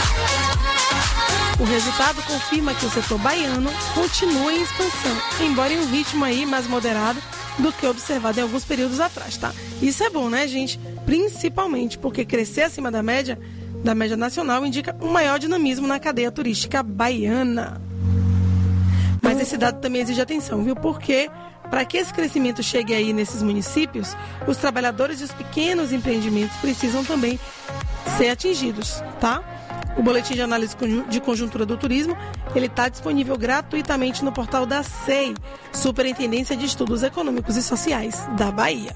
O resultado confirma que o setor baiano continua em expansão, embora em um ritmo aí mais moderado do que observado em alguns períodos atrás, tá? Isso é bom, né, gente? Principalmente porque crescer acima da média, da média nacional, indica um maior dinamismo na cadeia turística baiana. Mas esse dado também exige atenção, viu? Porque para que esse crescimento chegue aí nesses municípios, os trabalhadores e os pequenos empreendimentos precisam também ser atingidos, tá? O Boletim de Análise de Conjuntura do Turismo, ele está disponível gratuitamente no portal da S E I, Superintendência de Estudos Econômicos e Sociais da Bahia.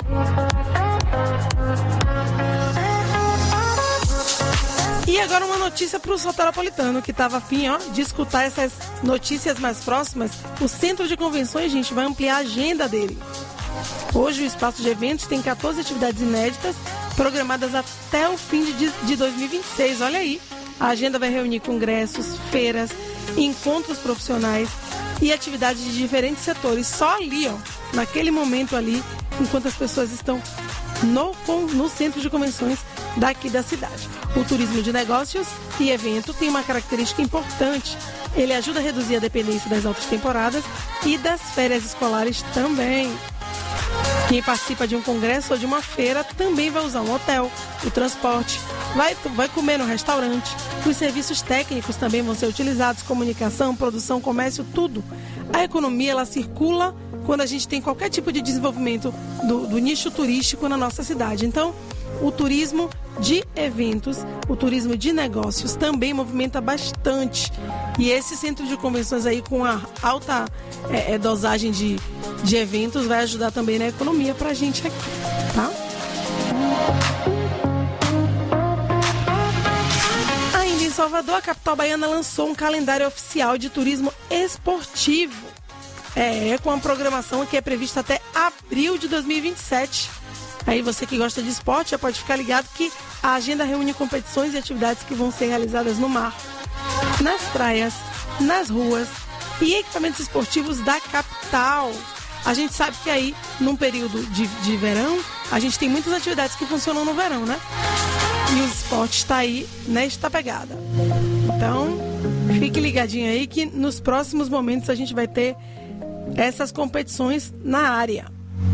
E agora uma notícia para o soteropolitano, que estava afim ó, de escutar essas notícias mais próximas. O Centro de Convenções, gente, vai ampliar a agenda dele. Hoje o espaço de eventos tem quatorze atividades inéditas programadas até o fim de, de dois mil e vinte e seis. Olha aí, a agenda vai reunir congressos, feiras, encontros profissionais e atividades de diferentes setores. Só ali, ó, naquele momento ali, enquanto as pessoas estão no, no centro de convenções daqui da cidade. O turismo de negócios e evento tem uma característica importante. Ele ajuda a reduzir a dependência das altas temporadas e das férias escolares também. Quem participa de um congresso ou de uma feira também vai usar um hotel, o transporte, vai, vai comer no restaurante. Os serviços técnicos também vão ser utilizados, comunicação, produção, comércio, tudo. A economia, ela circula quando a gente tem qualquer tipo de desenvolvimento do, do nicho turístico na nossa cidade. Então, o turismo de eventos, o turismo de negócios também movimenta bastante. E esse centro de convenções aí com a alta é, é, dosagem de, de eventos vai ajudar também na economia pra gente aqui, tá? Ainda em Salvador, a capital baiana lançou um calendário oficial de turismo esportivo. É, com a programação que é prevista até abril de dois mil e vinte e sete. Aí você que gosta de esporte já pode ficar ligado que a agenda reúne competições e atividades que vão ser realizadas no mar, nas praias, nas ruas e equipamentos esportivos da capital. A gente sabe que aí, num período de, de verão, a gente tem muitas atividades que funcionam no verão, né? E o esporte está aí nesta pegada. Então, fique ligadinho aí que nos próximos momentos a gente vai ter essas competições na área.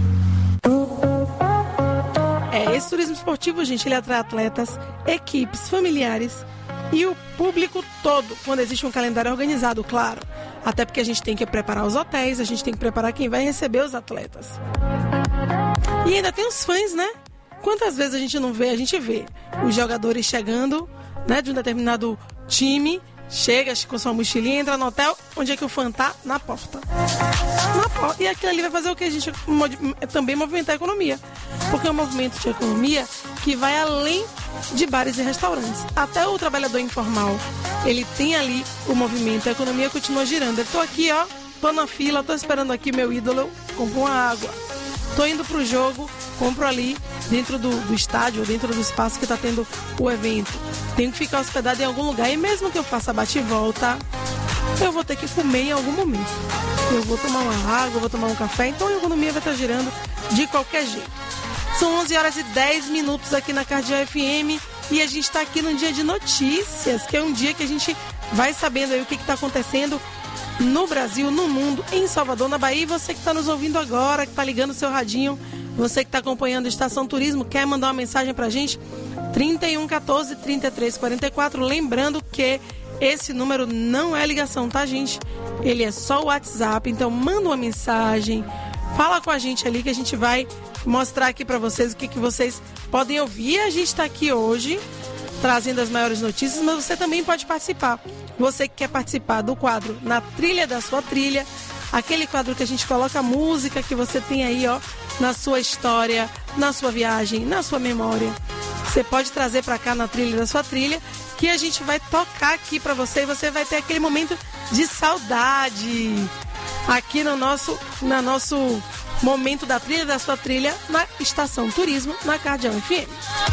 É, esse turismo esportivo, gente, ele atrai atletas, equipes, familiares e o público todo, quando existe um calendário organizado, claro. Até porque a gente tem que preparar os hotéis, a gente tem que preparar quem vai receber os atletas. E ainda tem os fãs, né? Quantas vezes a gente não vê, a gente vê os jogadores chegando, né, de um determinado time, chega com sua mochilinha, entra no hotel, onde é que o fã tá? Na porta. Na porta. E aquilo ali vai fazer o que a gente também movimentar a economia. Porque é um movimento de economia que vai além de bares e restaurantes. Até o trabalhador informal, ele tem ali o movimento, a economia continua girando. Eu tô aqui, ó, tô na fila, tô esperando aqui meu ídolo, eu compro uma água. Tô indo pro jogo, compro ali dentro do, do estádio, dentro do espaço que tá tendo o evento. Tenho que ficar hospedado em algum lugar e mesmo que eu faça bate e volta, eu vou ter que comer em algum momento. Eu vou tomar uma água, eu vou tomar um café, então a economia vai estar girando de qualquer jeito. São onze horas e dez minutos aqui na Cardeal F M e a gente está aqui num dia de notícias, que é um dia que a gente vai sabendo aí o que está acontecendo no Brasil, no mundo, em Salvador, na Bahia. E você que está nos ouvindo agora, que está ligando o seu radinho, você que está acompanhando a Estação Turismo, quer mandar uma mensagem para a gente? trinta e um, quatorze, trinta e três, quarenta e quatro. Lembrando que esse número não é ligação, tá, gente? Ele é só o WhatsApp, então manda uma mensagem, fala com a gente ali que a gente vai mostrar aqui para vocês o que, que vocês podem ouvir. A gente está aqui hoje trazendo as maiores notícias, mas você também pode participar. Você que quer participar do quadro Na Trilha da Sua Trilha, aquele quadro que a gente coloca a música que você tem aí, ó, na sua história, na sua viagem, na sua memória. Você pode trazer para cá Na Trilha da Sua Trilha, que a gente vai tocar aqui para você e você vai ter aquele momento de saudade aqui no nosso, no nosso momento da Trilha da Sua Trilha na Estação Turismo, na Cardeal F M.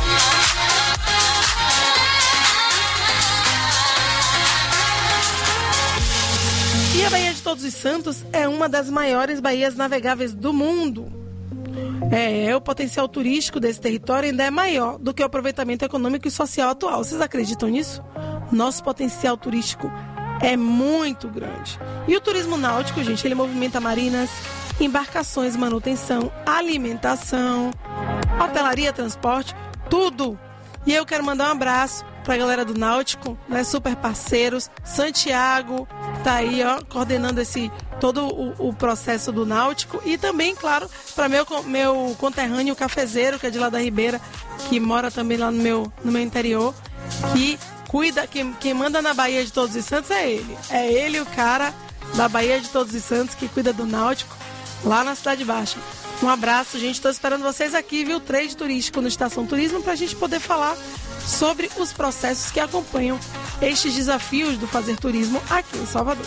E a Baía de Todos os Santos é uma das maiores baías navegáveis do mundo. É, o potencial turístico desse território ainda é maior do que o aproveitamento econômico e social atual. Vocês acreditam nisso? Nosso potencial turístico é muito grande. E o turismo náutico, gente, ele movimenta marinas, embarcações, manutenção, alimentação, hotelaria, transporte, tudo. E eu quero mandar um abraço para a galera do Náutico, né, super parceiros. Santiago tá aí, ó, coordenando esse todo o, o processo do Náutico. E também, claro, para meu, meu conterrâneo cafezeiro, que é de lá da Ribeira, que mora também lá no meu, no meu interior, que cuida, quem, quem manda na Baía de Todos os Santos é ele. É ele o cara da Baía de Todos os Santos que cuida do Náutico lá na Cidade Baixa. Um abraço, gente. Estou esperando vocês aqui, viu? Trade Turístico no Estação Turismo, para a gente poder falar sobre os processos que acompanham estes desafios do fazer turismo aqui em Salvador.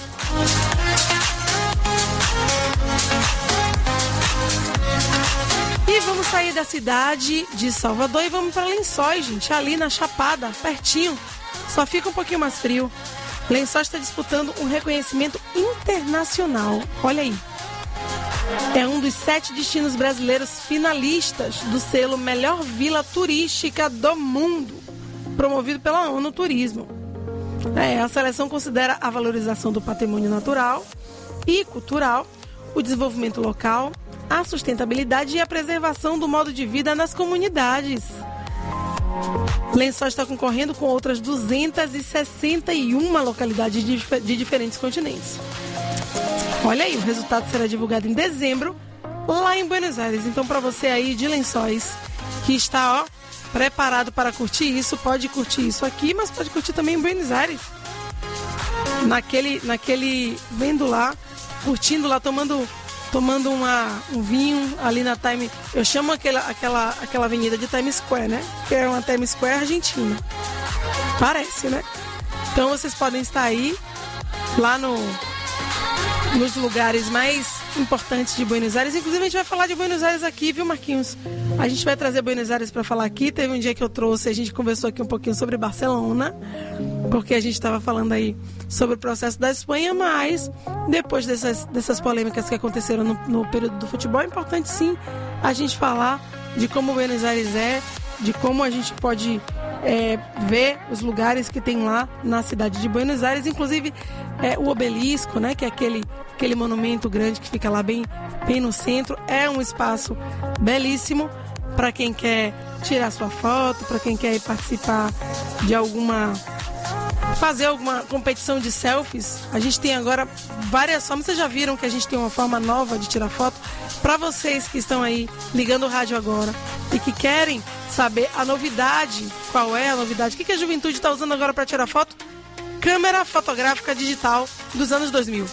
E vamos sair da cidade de Salvador e vamos para Lençóis, gente, ali na Chapada, pertinho. Só fica um pouquinho mais frio. Lençóis está disputando um reconhecimento internacional. Olha aí. É um dos sete destinos brasileiros finalistas do selo Melhor Vila Turística do Mundo, promovido pela ONU Turismo. É, a seleção considera a valorização do patrimônio natural e cultural, o desenvolvimento local, a sustentabilidade e a preservação do modo de vida nas comunidades. Lençóis está concorrendo com outras duzentas e sessenta e uma localidades de, de diferentes continentes. Olha aí, o resultado será divulgado em dezembro, lá em Buenos Aires. Então, para você aí de Lençóis, que está, ó, preparado para curtir isso, pode curtir isso aqui, mas pode curtir também em Buenos Aires. Naquele, naquele, vendo lá, curtindo lá, tomando, tomando uma, um vinho ali na Time. Eu chamo aquela, aquela, aquela avenida de Times Square, né? Que é uma Times Square argentina. Parece, né? Então, vocês podem estar aí, lá no... nos lugares mais importantes de Buenos Aires. Inclusive, a gente vai falar de Buenos Aires aqui, viu, Marquinhos? A gente vai trazer Buenos Aires para falar aqui. Teve um dia que eu trouxe, a gente conversou aqui um pouquinho sobre Barcelona, porque a gente estava falando aí sobre o processo da Espanha, mas depois dessas, dessas polêmicas que aconteceram no, no período do futebol, é importante sim a gente falar de como Buenos Aires é, de como a gente pode é, ver os lugares que tem lá na cidade de Buenos Aires, inclusive é, o Obelisco, né, que é aquele, aquele monumento grande que fica lá bem, bem no centro. É um espaço belíssimo para quem quer tirar sua foto, para quem quer participar de alguma... fazer alguma competição de selfies. A gente tem agora várias formas. Vocês já viram que a gente tem uma forma nova de tirar foto? Para vocês que estão aí ligando o rádio agora e que querem saber a novidade, qual é a novidade, o que a juventude está usando agora para tirar foto? Câmera fotográfica digital dos anos dois mil.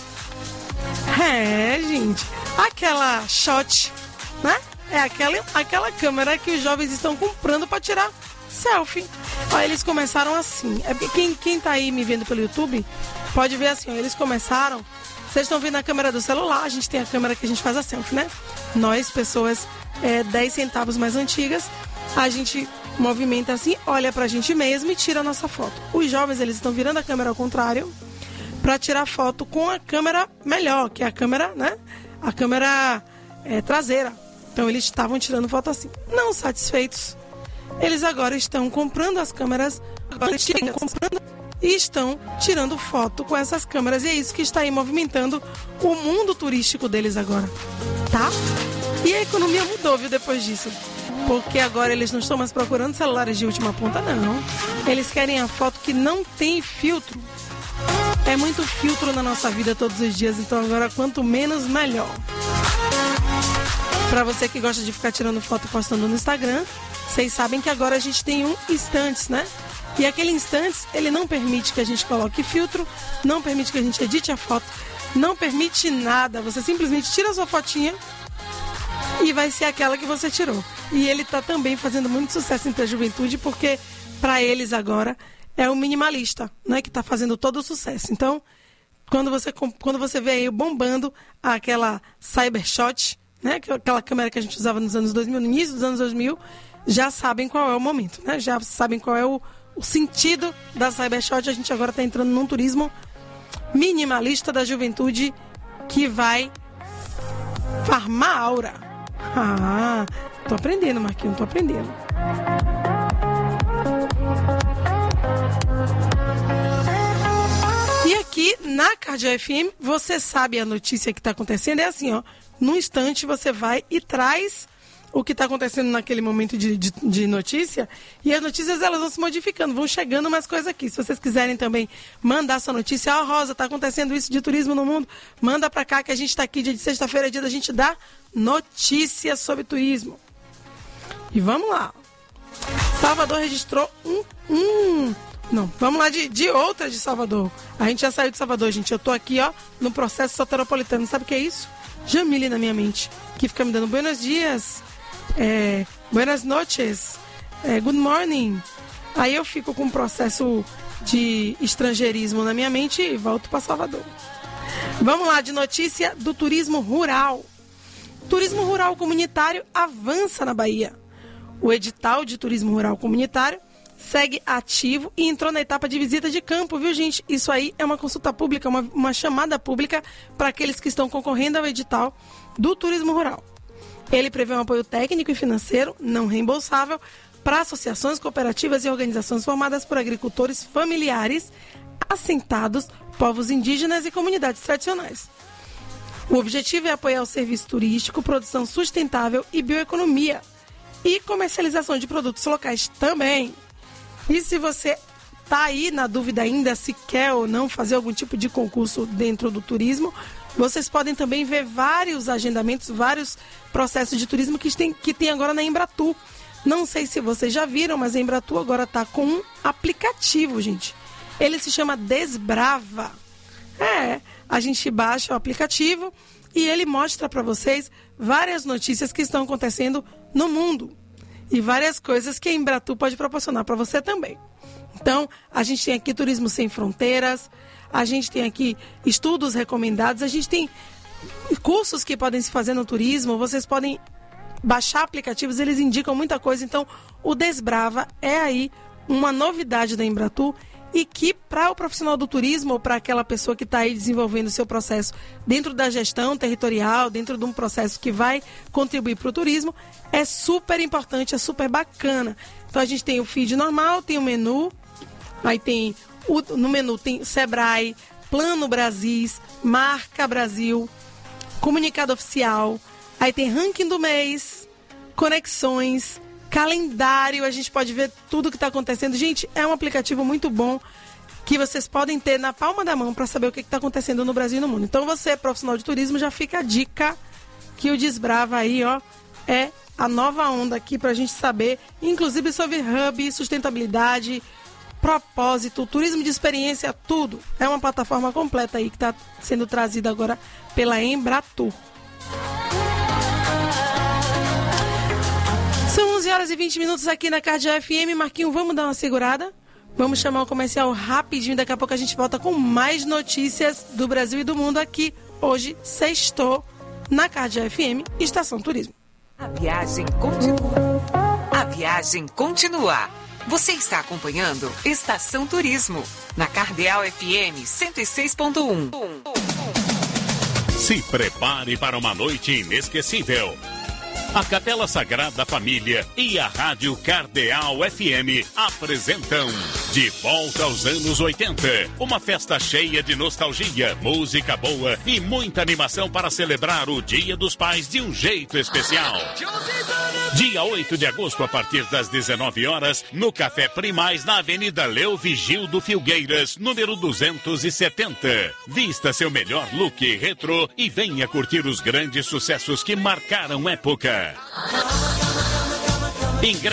É, gente, aquela shot, né? É aquela, aquela câmera que os jovens estão comprando para tirar selfie. Ó, eles começaram assim. É porque quem, quem tá aí me vendo pelo YouTube pode ver assim, ó, eles começaram. Vocês estão vendo a câmera do celular, a gente tem a câmera que a gente faz a selfie, né? Nós, pessoas é, dez centavos mais antigas, a gente movimenta assim, olha pra gente mesmo e tira a nossa foto. Os jovens, eles estão virando a câmera ao contrário para tirar foto com a câmera melhor, que é a câmera, né? A câmera é, traseira. Então eles estavam tirando foto assim. Não satisfeitos, eles agora estão comprando as câmeras, agora eles estão comprando e estão tirando foto com essas câmeras. E é isso que está aí movimentando o mundo turístico deles agora, tá? E a economia mudou, viu, depois disso. Porque agora eles não estão mais procurando celulares de última ponta, não. Eles querem a foto que não tem filtro. É muito filtro na nossa vida todos os dias, então agora quanto menos, melhor. Pra você que gosta de ficar tirando foto e postando no Instagram, vocês sabem que agora a gente tem um Instantes, né? E aquele Instantes, ele não permite que a gente coloque filtro, não permite que a gente edite a foto, não permite nada. Você simplesmente tira a sua fotinha e vai ser aquela que você tirou. E ele tá também fazendo muito sucesso entre a juventude, porque para eles agora é o minimalista, né, que tá fazendo todo o sucesso. Então, quando você, quando você vê aí bombando aquela Cybershot, né, aquela câmera que a gente usava nos anos dois mil, no início dos anos dois mil, já sabem qual é o momento, né? Já sabem qual é o, o sentido da Cybershot. A gente agora está entrando num turismo minimalista da juventude que vai farmar aura. Ah, tô aprendendo, Marquinhos, tô aprendendo. E aqui na Cardeal F M, você sabe a notícia que está acontecendo, é assim, ó. Num instante você vai e traz o que está acontecendo naquele momento de, de, de notícia, e as notícias elas vão se modificando, vão chegando mais coisas aqui. Se vocês quiserem também mandar sua notícia, ó, oh, Rosa, está acontecendo isso de turismo no mundo, manda para cá que a gente está aqui dia de sexta-feira, dia da gente dar notícias sobre turismo. E vamos lá. Salvador registrou um... um não, vamos lá de, de outra de Salvador. A gente já saiu de Salvador, gente. Eu tô aqui, ó, no processo soteropolitano. Sabe o que é isso? Jamile na minha mente, que fica me dando buenos dias, é, buenas noches, é, good morning. Aí eu fico com um processo de estrangeirismo na minha mente e volto para Salvador. Vamos lá, de notícia do turismo rural. Turismo rural comunitário avança na Bahia. O edital de turismo rural comunitário segue ativo e entrou na etapa de visita de campo, viu, gente? Isso aí é uma consulta pública, uma, uma chamada pública para aqueles que estão concorrendo ao edital do turismo rural. Ele prevê um apoio técnico e financeiro não reembolsável para associações, cooperativas e organizações formadas por agricultores familiares, assentados, povos indígenas e comunidades tradicionais. O objetivo é apoiar o serviço turístico, produção sustentável e bioeconomia, e comercialização de produtos locais também. E se você está aí na dúvida ainda se quer ou não fazer algum tipo de concurso dentro do turismo, vocês podem também ver vários agendamentos, vários processos de turismo que tem, que tem agora na Embratur. Não sei se vocês já viram, mas a Embratur agora está com um aplicativo, gente. Ele se chama Desbrava. É, a gente baixa o aplicativo e ele mostra para vocês várias notícias que estão acontecendo no mundo. E várias coisas que a Embratur pode proporcionar para você também. Então, a gente tem aqui Turismo Sem Fronteiras, a gente tem aqui estudos recomendados, a gente tem cursos que podem se fazer no turismo, vocês podem baixar aplicativos, eles indicam muita coisa. Então, o Desbrava é aí uma novidade da Embratur e que para o profissional do turismo ou para aquela pessoa que está aí desenvolvendo o seu processo dentro da gestão territorial, dentro de um processo que vai contribuir para o turismo, é super importante, é super bacana. Então a gente tem o feed normal, tem o menu, aí tem o, no menu tem Sebrae, Plano Brasis, Marca Brasil, Comunicado Oficial, aí tem ranking do mês, conexões, calendário, a gente pode ver tudo que está acontecendo. Gente, é um aplicativo muito bom que vocês podem ter na palma da mão para saber o que está acontecendo no Brasil e no mundo. Então você, profissional de turismo, já fica a dica que o Desbrava aí, ó, é a nova onda aqui para a gente saber, inclusive sobre hub, sustentabilidade, propósito, turismo de experiência, tudo. É uma plataforma completa aí que está sendo trazida agora pela Embratur. São onze horas e vinte minutos aqui na Cardeal F M. Marquinho, vamos dar uma segurada? Vamos chamar o comercial rapidinho. Daqui a pouco a gente volta com mais notícias do Brasil e do mundo aqui. Hoje, sextou, na Cardeal F M, Estação Turismo. A viagem continua. A viagem continua. Você está acompanhando Estação Turismo, na Cardeal F M cento e seis ponto um. Se prepare para uma noite inesquecível. A Capela Sagrada Família e a Rádio Cardeal F M apresentam De Volta aos Anos oitenta. Uma festa cheia de nostalgia, música boa e muita animação para celebrar o Dia dos Pais de um jeito especial. Dia oito de agosto, a partir das dezenove horas, no Café Primaz, na Avenida Leo Vigildo Filgueiras, número duzentos e setenta. Vista seu melhor look retrô e venha curtir os grandes sucessos que marcaram época. Ingresso